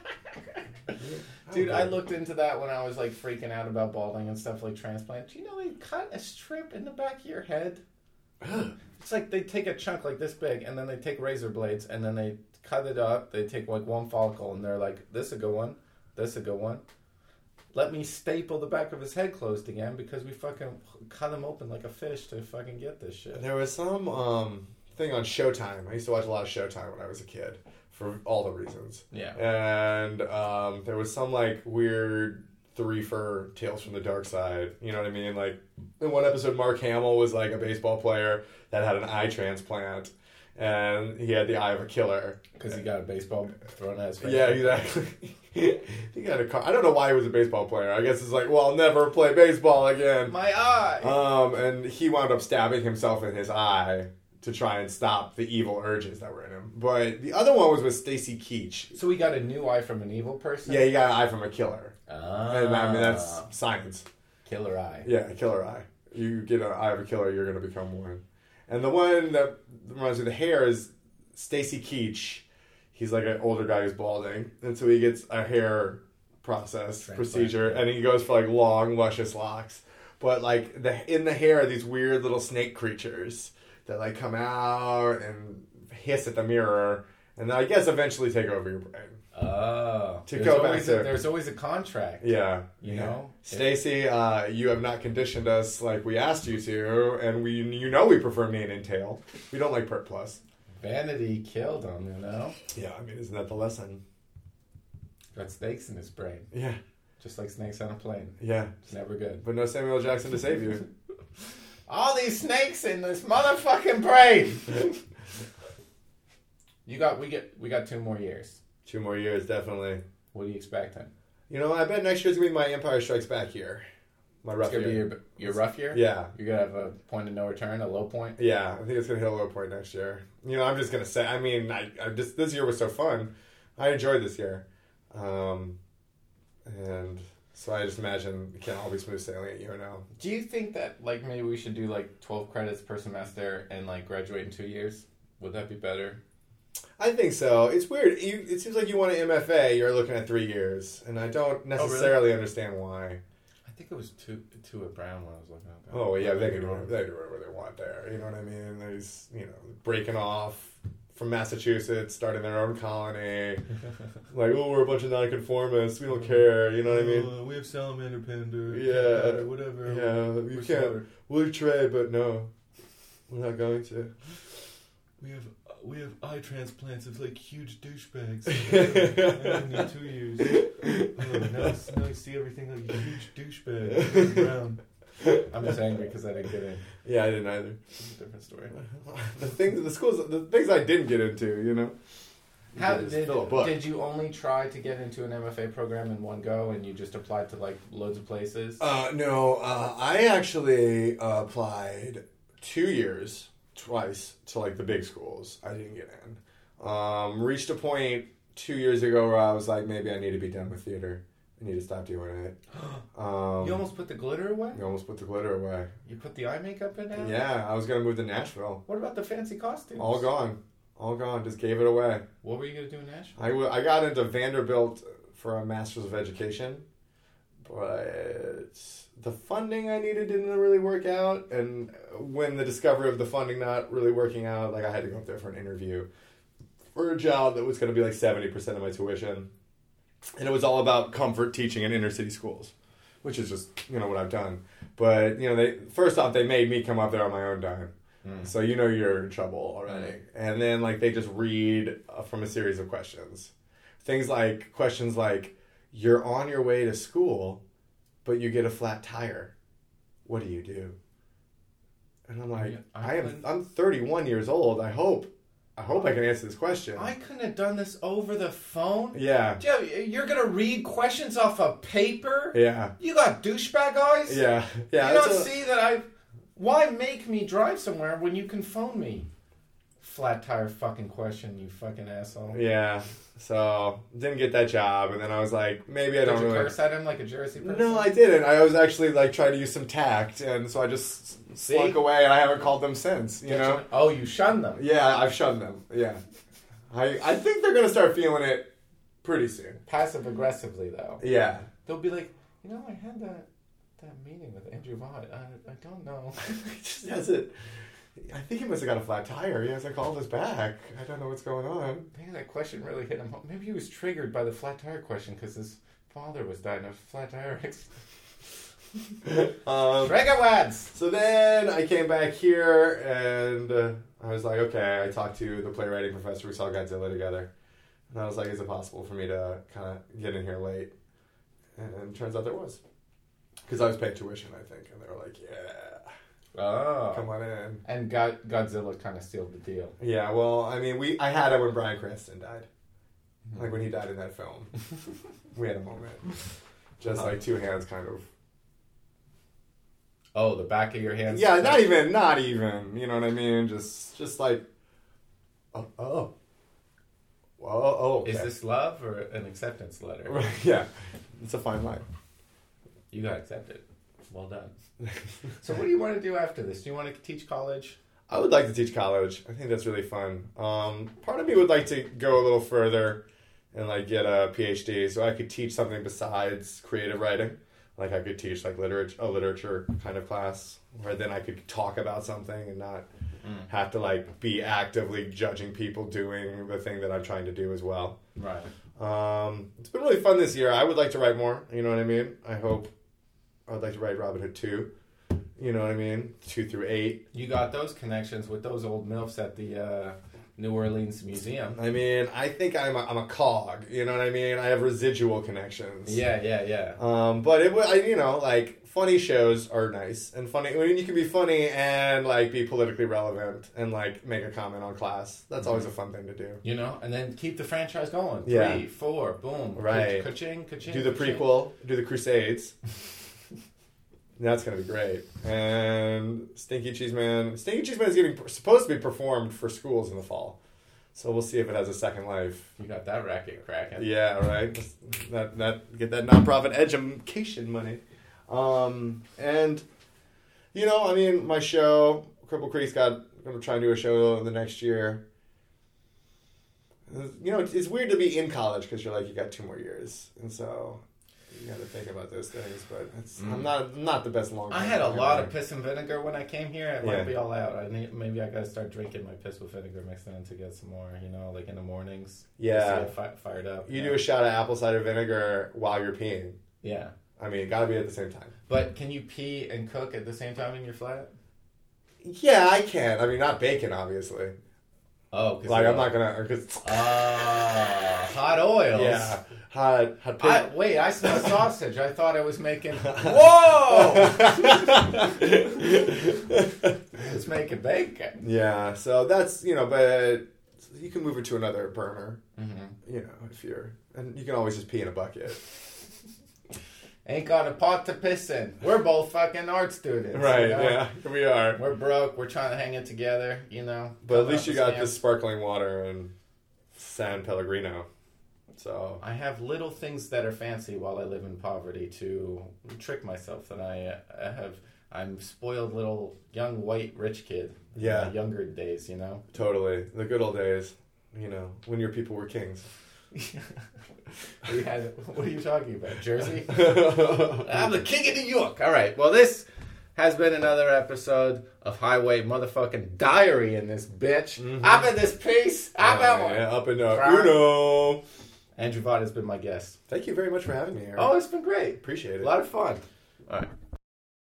Dude, I looked into that when I was like freaking out about balding and stuff like transplant. Do you know they cut a strip in the back of your head? It's like they take a chunk like this big and then they take razor blades and then they cut it up. They take like one follicle and they're like, this is a good one. This is a good one. Let me staple the back of his head closed again because we fucking cut him open like a fish to fucking get this shit. There was some um, thing on Showtime. I used to watch a lot of Showtime when I was a kid for all the reasons. Yeah. And um, there was some like weird three for Tales from the Dark Side. You know what I mean? Like in one episode, Mark Hamill was like a baseball player that had an eye transplant, and he had the eye of a killer Because he got a baseball thrown at his face. Yeah, exactly. He got a car. I don't know why he was a baseball player. I guess it's like, well, I'll never play baseball again. My eye. Um, and he wound up stabbing himself in his eye to try and stop the evil urges that were in him. But the other one was with Stacy Keach. So he got a new eye from an evil person? Yeah, he got an eye from a killer. Ah. And I mean, that's science. Killer eye. Yeah, a killer eye. You get an eye of a killer, you're going to become one. And the one that reminds me of the hair is Stacy Keach. He's like an older guy who's balding. And so he gets a hair process, Transplant. procedure, and he goes for like long, luscious locks. But like the in the hair are these weird little snake creatures that like come out and hiss at the mirror, and I guess eventually take over your brain. Oh. To there's go back always to- a, There's always a contract. Yeah. You yeah. know? Stacy, uh, you have not conditioned us like we asked you to, and we you know we prefer mane and tail. We don't like Pert Plus. Vanity killed him, you know? Yeah, I mean, isn't that the lesson? Got snakes in his brain. Yeah, Just like snakes on a plane. yeah. It's never good. But no Samuel Jackson to save you. All these snakes in this motherfucking brain! You got, we get, we got two more years. Two more years, definitely. What do you expect then? You know, I bet next year's gonna be my Empire Strikes Back year. My rough It's gonna year. be your, your rough year? Yeah, You're gonna have a point of no return, a low point? yeah. I think it's gonna hit a low point next year. You know, I'm just gonna say. I mean, I, I just this year was so fun. I enjoyed this year, um, and so I just imagine it can't all be smooth sailing at U N L. Do you think that, like, maybe we should do, like, twelve credits per semester and, like, graduate in two years? Would that be better? I think so. It's weird. You, it seems like you want an M F A, you're looking at three years, and I don't necessarily understand why. I think it was two, two at Brown when I was looking at that. Oh, yeah, they can do whatever, they do whatever they want there. You know what I mean? There's, you know, breaking off from Massachusetts, starting their own colony. Like, oh, we're a bunch of nonconformists. We don't care. You know what I mean? Uh, we have salamander panda. Yeah. Whatever. Yeah, you We're can't. smarter. We'll try, but no. We're not going to. We have we have eye transplants of like huge douchebags. uh, in two years. Oh, now, now you see everything like a huge douchebag. Brown. I'm just angry because I didn't get in. Yeah, I didn't either. It's a different story. The things, the schools, the things I didn't get into, you know. How Just did, fill a book. did you only try to get into an M F A program in one go, and you just applied to like loads of places? Uh, no, uh, I actually uh, applied two years, twice, to like the big schools. I didn't get in. Um, reached a point two years ago where I was like, maybe I need to be done with theater. I need to stop doing it. Um, You almost put the glitter away? you almost put the glitter away. You put the eye makeup in now? Yeah, I was gonna move to Nashville. What about the fancy costumes? All gone. All gone. Just gave it away. What were you going to do in Nashville? I, w- I got into Vanderbilt for a Master's of Education, but the funding I needed didn't really work out. And when the discovery of the funding not really working out, like I had to go up there for an interview for a job that was going to be like seventy percent of my tuition. And it was all about comfort teaching in inner city schools, which is just, you know, what I've done. But, you know, they first off, they made me come up there on my own dime. Mm. So you know you're in trouble already. Mm. And then, like, they just read uh, from a series of questions. Things like, questions like, you're on your way to school, but you get a flat tire. What do you do? And I'm like, I, I am, I'm thirty-one years old. I hope. I hope I can answer this question. I couldn't have done this over the phone. Yeah. Joe, you're going to read questions off of paper? Yeah. You got douchebag eyes? Yeah. Yeah. You don't a... see that I... Why make me drive somewhere when you can phone me? Flat tire fucking question, you fucking asshole. Yeah. So, didn't get that job, and then I was like, maybe I Did don't you really... curse at him like a Jersey person? No, I didn't. I was actually, like, trying to use some tact, and so I just See? slunk away, and I haven't called them since, you Did know? You... Oh, you shunned them. Yeah, I've shunned them, yeah. I I think they're going to start feeling it pretty soon. Passive-aggressively, though. Yeah. They'll be like, you know, I had that that meeting with Andrew Vaught. I, I don't know. He just hasn't... I think he must have got a flat tire. He hasn't called us back. I don't know what's going on. I think that question really hit him. Maybe he was triggered by the flat tire question because his father was dying of flat tire accident. um, Trigger words! So then I came back here and uh, I was like, okay, I talked to the playwriting professor. We saw Godzilla together. And I was like, is it possible for me to kind of get in here late? And, and turns out there was. Because I was paying tuition, I think. And they were like, yeah. Oh. Come on in. And God, Godzilla kind of sealed the deal. Yeah, well, I mean, we I had it when Bryan Cranston died. Mm-hmm. Like when he died in that film. We had a moment. Just like two hands kind of. Oh, the back of your hands? Yeah, not even, not even. You know what I mean? Just just like, oh, oh. Whoa, oh, okay. Is this love or an acceptance letter? Yeah, it's a fine line. You got accepted. Well done. So what do you want to do after this? Do you want to teach college? I would like to teach college. I think that's really fun. Um, part of me would like to go a little further and like get a P H D so I could teach something besides creative writing. Like I could teach like literature, a literature kind of class where then I could talk about something and not mm. have to like be actively judging people doing the thing that I'm trying to do as well. Right. Um, it's been really fun this year. I would like to write more. You know what I mean? I hope I would like to write Robin Hood two. You know what I mean? Two through eight. You got those connections with those old MILFs at the uh, New Orleans Museum. I mean, I think I'm a, I'm a cog. You know what I mean? I have residual connections. Yeah, yeah, yeah. Um, but it I, you know, like funny shows are nice and funny. I mean, you can be funny and like be politically relevant and like make a comment on class. That's mm-hmm. always a fun thing to do. You know, and then keep the franchise going. Yeah. Three, four, boom. Right. Ka-ching, ka-ching. Do the ka-ching. prequel. Do the Crusades. That's going to be great. And Stinky Cheese Man. Stinky Cheese Man is getting supposed to be performed for schools in the fall. So we'll see if it has a second life. You got that racket cracking. Yeah, right. That that get that nonprofit education money. Um, and, you know, I mean, my show, Cripple Creek's got, going to try and do a show the next year. You know, it's, it's weird to be in college because you're like, you got two more years. And so... You got to think about those things, but it's, mm. I'm not I'm not the best long. I had a lot of piss and vinegar when I came here. It yeah. might be all out. I need, maybe I got to start drinking my piss with vinegar mixed in to get some more. You know, like in the mornings. Yeah, fi- fired up. You yeah. do a shot of apple cider vinegar while you're peeing. Yeah, I mean, it got to be at the same time. But can you pee and cook at the same time in your flat? Yeah, I can. I mean, not bacon, obviously. Oh, like I'm not gonna. Cause, uh, hot oils. Yeah, hot hot. Pig. I, wait, I smell sausage. I thought I was making. Whoa! It's making bacon. Yeah, so that's you know, but you can move it to another burner. Mm-hmm. You know, if you're, and you can always just pee in a bucket. Ain't got a pot to piss in. We're both fucking art students. Right, you know? Yeah, we are. We're broke. We're trying to hang it together, you know. But at least you got this sparkling water and San Pellegrino. So I have little things that are fancy while I live in poverty to trick myself that I, I have I'm spoiled little young white rich kid. in Yeah. my younger days, you know. Totally. The good old days, you know, when your people were kings. We had. What are you talking about? Jersey? I'm the king of New York. All right. Well, this has been another episode of Highway Motherfucking Diary in this bitch. Mhm. I'm in this piece. I'm Uh, out. yeah, up and up. Right. Uno. Andrew Vaught has been my guest. Thank you very much for having me, Aaron. Oh, it's been great. Appreciate it. A lot of fun. All right.